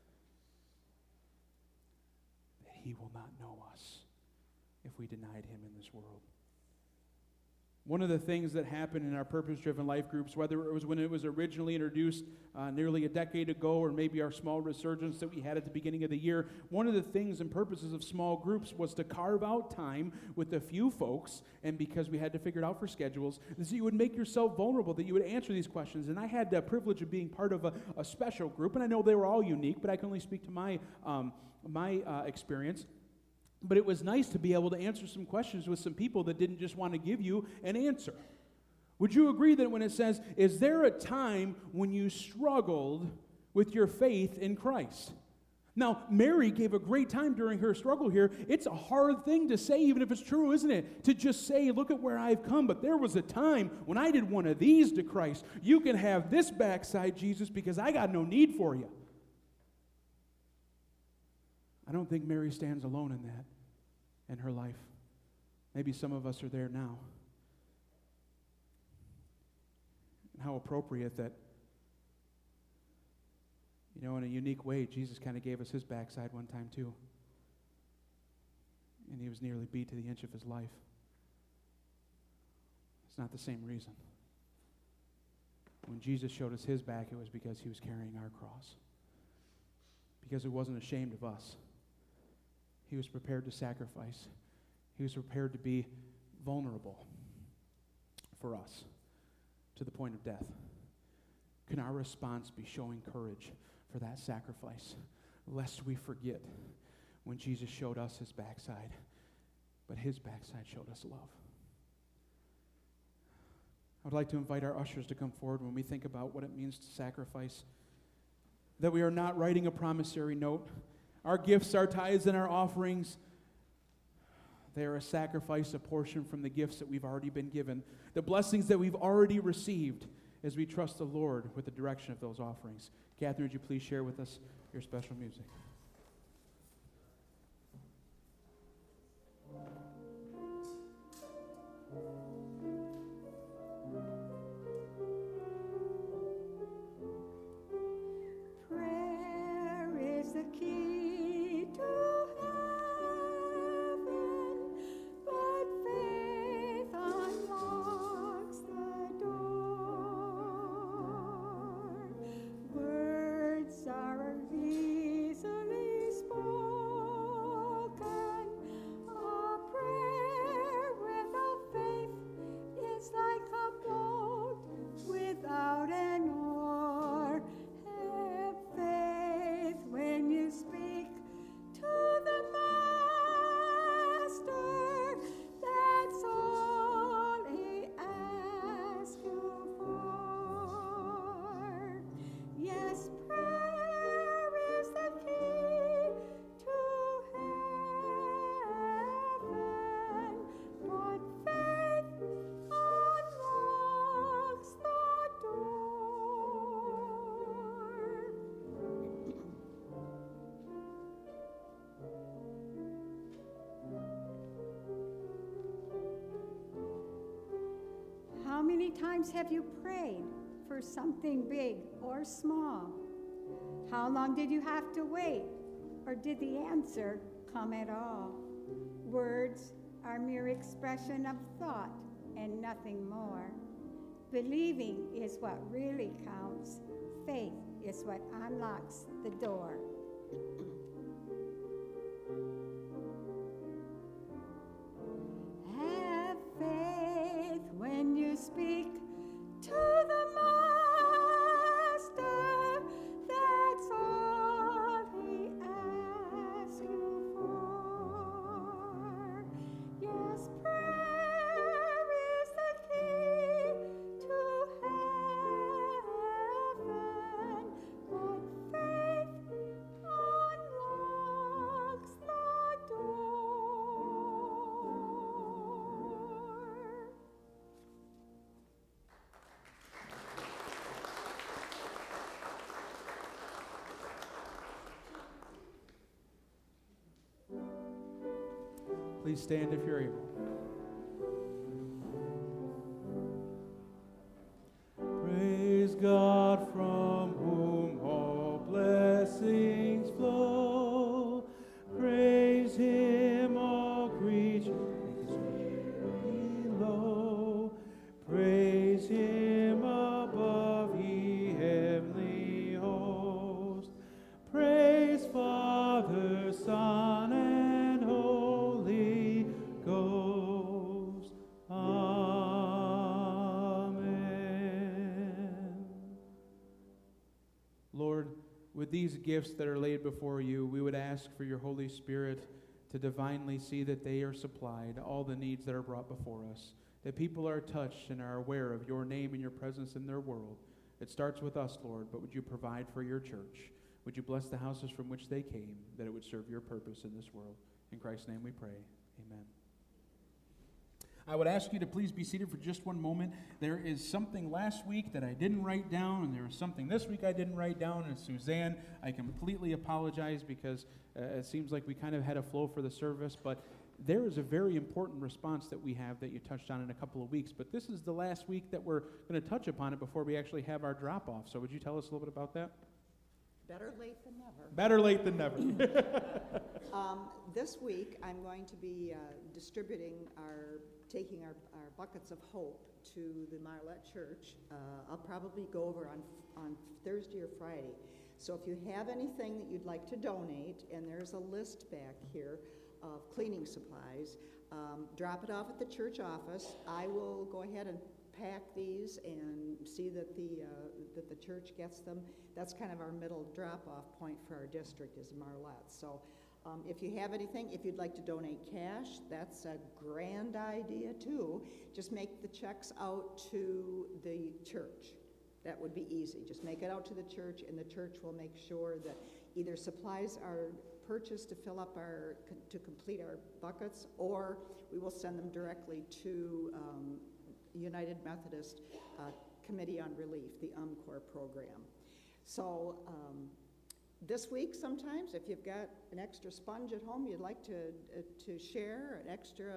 That he will not know us if we denied him in this world. One of the things that happened in our purpose-driven life groups, whether it was when it was originally introduced nearly a decade ago, or maybe our small resurgence that we had at the beginning of the year, one of the things and purposes of small groups was to carve out time with a few folks, and because we had to figure it out for schedules, is that you would make yourself vulnerable, that you would answer these questions. And I had the privilege of being part of a special group, and I know they were all unique, but I can only speak to my experience. But it was nice to be able to answer some questions with some people that didn't just want to give you an answer. Would you agree that when it says, is there a time when you struggled with your faith in Christ? Now, Mary gave a great time during her struggle here. It's a hard thing to say, even if it's true, isn't it? To just say, look at where I've come, but there was a time when I did one of these to Christ. You can have this backside, Jesus, because I got no need for you. I don't think Mary stands alone in that, in her life. Maybe some of us are there now. And how appropriate that, in a unique way, Jesus kind of gave us his backside one time too. And he was nearly beat to the inch of his life. It's not the same reason. When Jesus showed us his back, it was because he was carrying our cross. Because he wasn't ashamed of us. He was prepared to sacrifice. He was prepared to be vulnerable for us to the point of death. Can our response be showing courage for that sacrifice, lest we forget when Jesus showed us his backside, but his backside showed us love? I would like to invite our ushers to come forward when we think about what it means to sacrifice, that we are not writing a promissory note. Our gifts, our tithes, and our offerings, they are a sacrifice, a portion from the gifts that we've already been given, the blessings that we've already received as we trust the Lord with the direction of those offerings. Catherine, would you please share with us your special music? Prayer is the key to heaven, but faith unlocks the door. many times have you prayed for something big or small? How long did you have to wait, or did the answer come at all? Words are mere expression of thought and nothing more. Believing is what really counts. Faith is what unlocks the door. Have faith when you speak to the Master. That's all he asks you for. Yes, prayer is the key to heaven, but faith unlocks the door. Please stand if you're able. Praise God from whom all blessings flow. Praise Him, all creatures below. Praise Him above, ye heavenly host. Praise Father, Son, and Holy Ghost. Amen. Lord, with these gifts that are laid before you, we would ask for your Holy Spirit to divinely see that they are supplied, all the needs that are brought before us, that people are touched and are aware of your name and your presence in their world. It starts with us, Lord, but would you provide for your church? Would you bless the houses from which they came, that it would serve your purpose in this world? In Christ's name we pray. Amen. I would ask you to please be seated for just one moment. There is something last week that I didn't write down, and there is something this week I didn't write down. And Suzanne, I completely apologize because it seems like we kind of had a flow for the service, but there is a very important response that we have that you touched on in a couple of weeks. But this is the last week that we're going to touch upon it before we actually have our drop-off. So would you tell us a little bit about that? Better late than never. Better late than never. This week, I'm going to be taking our buckets of hope to the Marlette Church. I'll probably go over on Thursday or Friday. So if you have anything that you'd like to donate, and there's a list back here of cleaning supplies, drop it off at the church office. I will go ahead and pack these and see that the church gets them. That's kind of our middle drop-off point for our district is Marlette. So if you have anything, if you'd like to donate cash, that's a grand idea too. Just make the checks out to the church. That would be easy. Just make it out to the church, and the church will make sure that either supplies are purchased to fill up to complete our buckets, or we will send them directly to United Methodist Committee on Relief, the UMCOR program. So this week, sometimes, if you've got an extra sponge at home you'd like to share, an extra,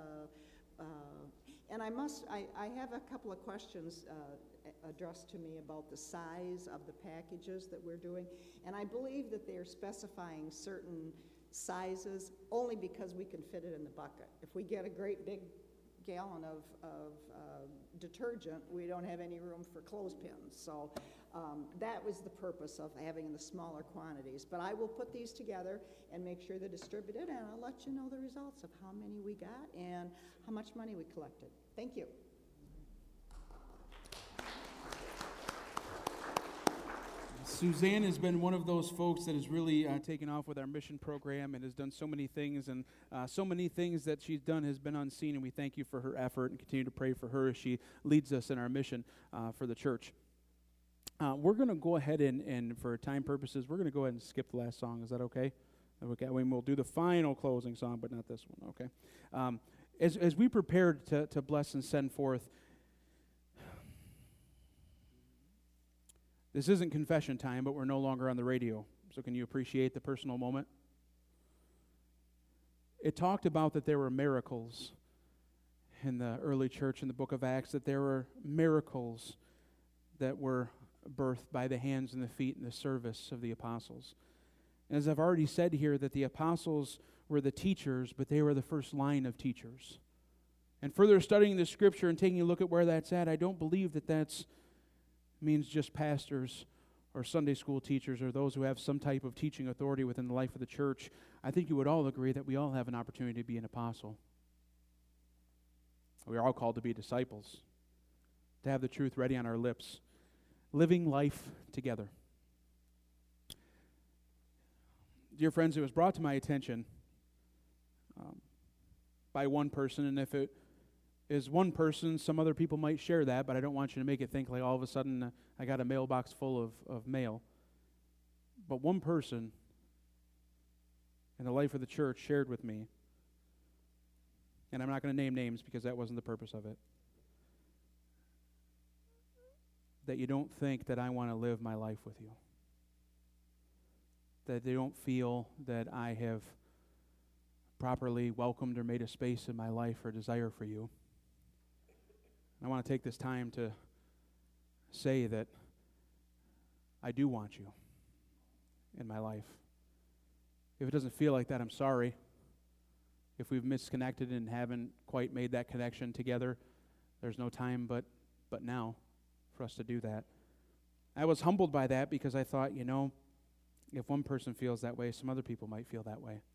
and I have a couple of questions addressed to me about the size of the packages that we're doing, and I believe that they are specifying certain sizes only because we can fit it in the bucket. If we get a great big gallon of detergent, we don't have any room for clothespins. So that was the purpose of having the smaller quantities. But I will put these together and make sure they're distributed, and I'll let you know the results of how many we got and how much money we collected. Thank you. Suzanne has been one of those folks that has really taken off with our mission program and has done so many things, and so many things that she's done has been unseen, and we thank you for her effort and continue to pray for her as she leads us in our mission for the church. We're going to go ahead and for time purposes, we're going to go ahead and skip the last song. Is that okay? Okay, we'll do the final closing song, but not this one, okay? As we prepared to bless and send forth, this isn't confession time, but we're no longer on the radio. So can you appreciate the personal moment? It talked about that there were miracles in the early church in the book of Acts that there were miracles that were birthed by the hands and the feet and the service of the apostles. And as I've already said here, that the apostles were the teachers, but they were the first line of teachers. And further studying the scripture and taking a look at where that's at, I don't believe that that's means just pastors or Sunday school teachers or those who have some type of teaching authority within the life of the church. I think you would all agree that we all have an opportunity to be an apostle. We are all called to be disciples, to have the truth ready on our lips, living life together. Dear friends, it was brought to my attention by one person, and if it is one person, some other people might share that, but I don't want you to make it think like all of a sudden I got a mailbox full of mail. But one person in the life of the church shared with me, and I'm not going to name names because that wasn't the purpose of it, that you don't think that I want to live my life with you. That they don't feel that I have properly welcomed or made a space in my life or desire for you. I want to take this time to say that I do want you in my life. If it doesn't feel like that, I'm sorry. If we've misconnected and haven't quite made that connection together, there's no time but now for us to do that. I was humbled by that because I thought, if one person feels that way, some other people might feel that way.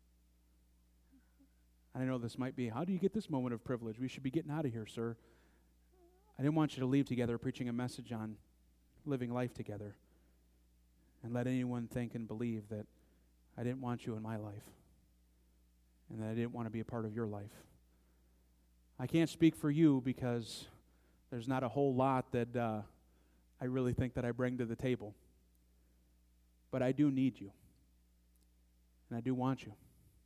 And I know this might be, how do you get this moment of privilege? We should be getting out of here, sir. I didn't want you to leave together preaching a message on living life together and let anyone think and believe that I didn't want you in my life and that I didn't want to be a part of your life. I can't speak for you because there's not a whole lot that I really think that I bring to the table. But I do need you. And I do want you.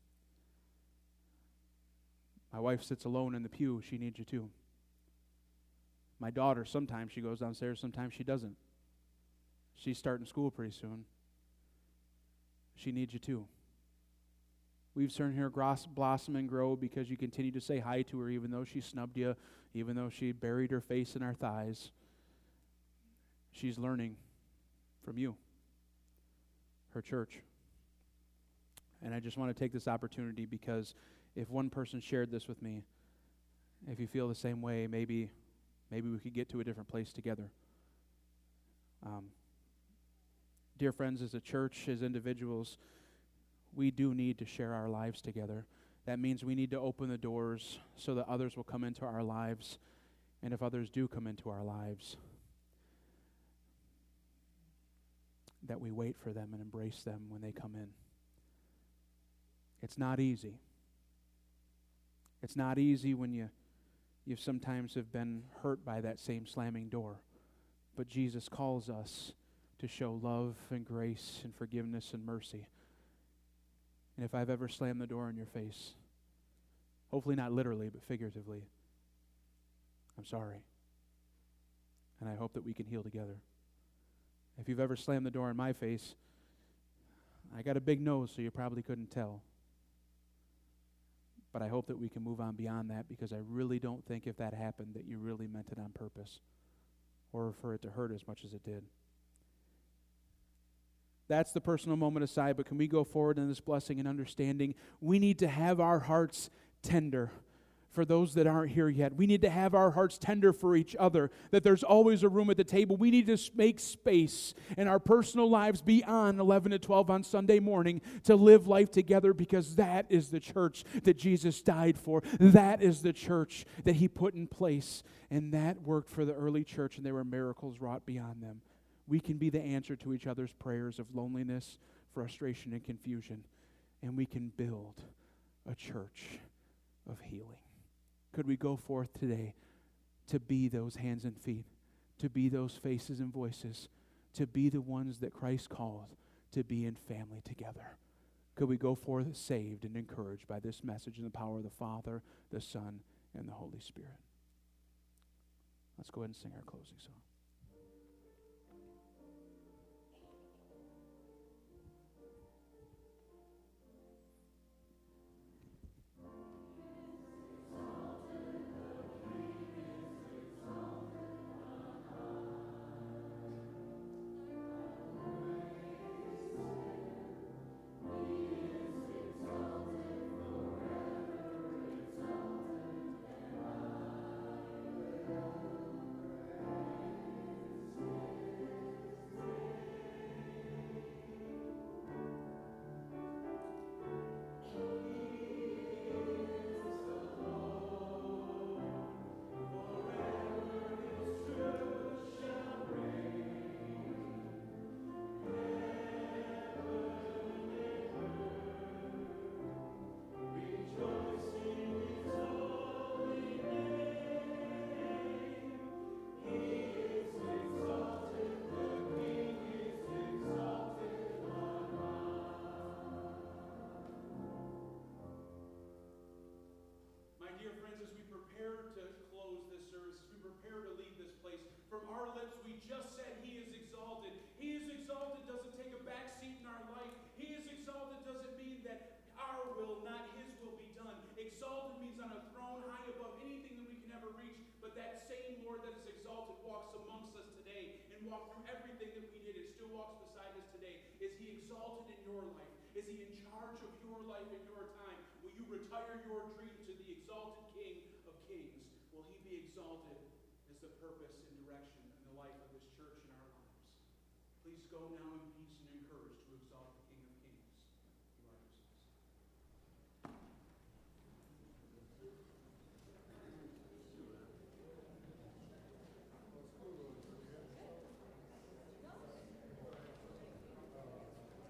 My wife sits alone in the pew. She needs you too. My daughter, sometimes she goes downstairs, sometimes she doesn't. She's starting school pretty soon. She needs you too. We've seen her blossom and grow because you continue to say hi to her even though she snubbed you, even though she buried her face in our thighs. She's learning from you, her church. And I just want to take this opportunity because if one person shared this with me, if you feel the same way, maybe we could get to a different place together. Dear friends, as a church, as individuals, we do need to share our lives together. That means we need to open the doors so that others will come into our lives. And if others do come into our lives, that we wait for them and embrace them when they come in. It's not easy. It's not easy when you sometimes have been hurt by that same slamming door. But Jesus calls us to show love and grace and forgiveness and mercy. And if I've ever slammed the door in your face, hopefully not literally, but figuratively, I'm sorry. And I hope that we can heal together. If you've ever slammed the door in my face, I got a big nose, so you probably couldn't tell. But I hope that we can move on beyond that because I really don't think if that happened that you really meant it on purpose or for it to hurt as much as it did. That's the personal moment aside, but can we go forward in this blessing and understanding? We need to have our hearts tender for those that aren't here yet. We need to have our hearts tender for each other, that there's always a room at the table. We need to make space in our personal lives beyond 11 to 12 on Sunday morning to live life together because that is the church that Jesus died for. That is the church that He put in place, and that worked for the early church, and there were miracles wrought beyond them. We can be the answer to each other's prayers of loneliness, frustration, and confusion, and we can build a church of healing. Could we go forth today to be those hands and feet, to be those faces and voices, to be the ones that Christ called to be in family together? Could we go forth saved and encouraged by this message in the power of the Father, the Son, and the Holy Spirit? Let's go ahead and sing our closing song. Is he in charge of your life and your time? Will you retire your dream to the exalted King of Kings? Will he be exalted as the purpose and direction in the life of this church and our lives? Please go now and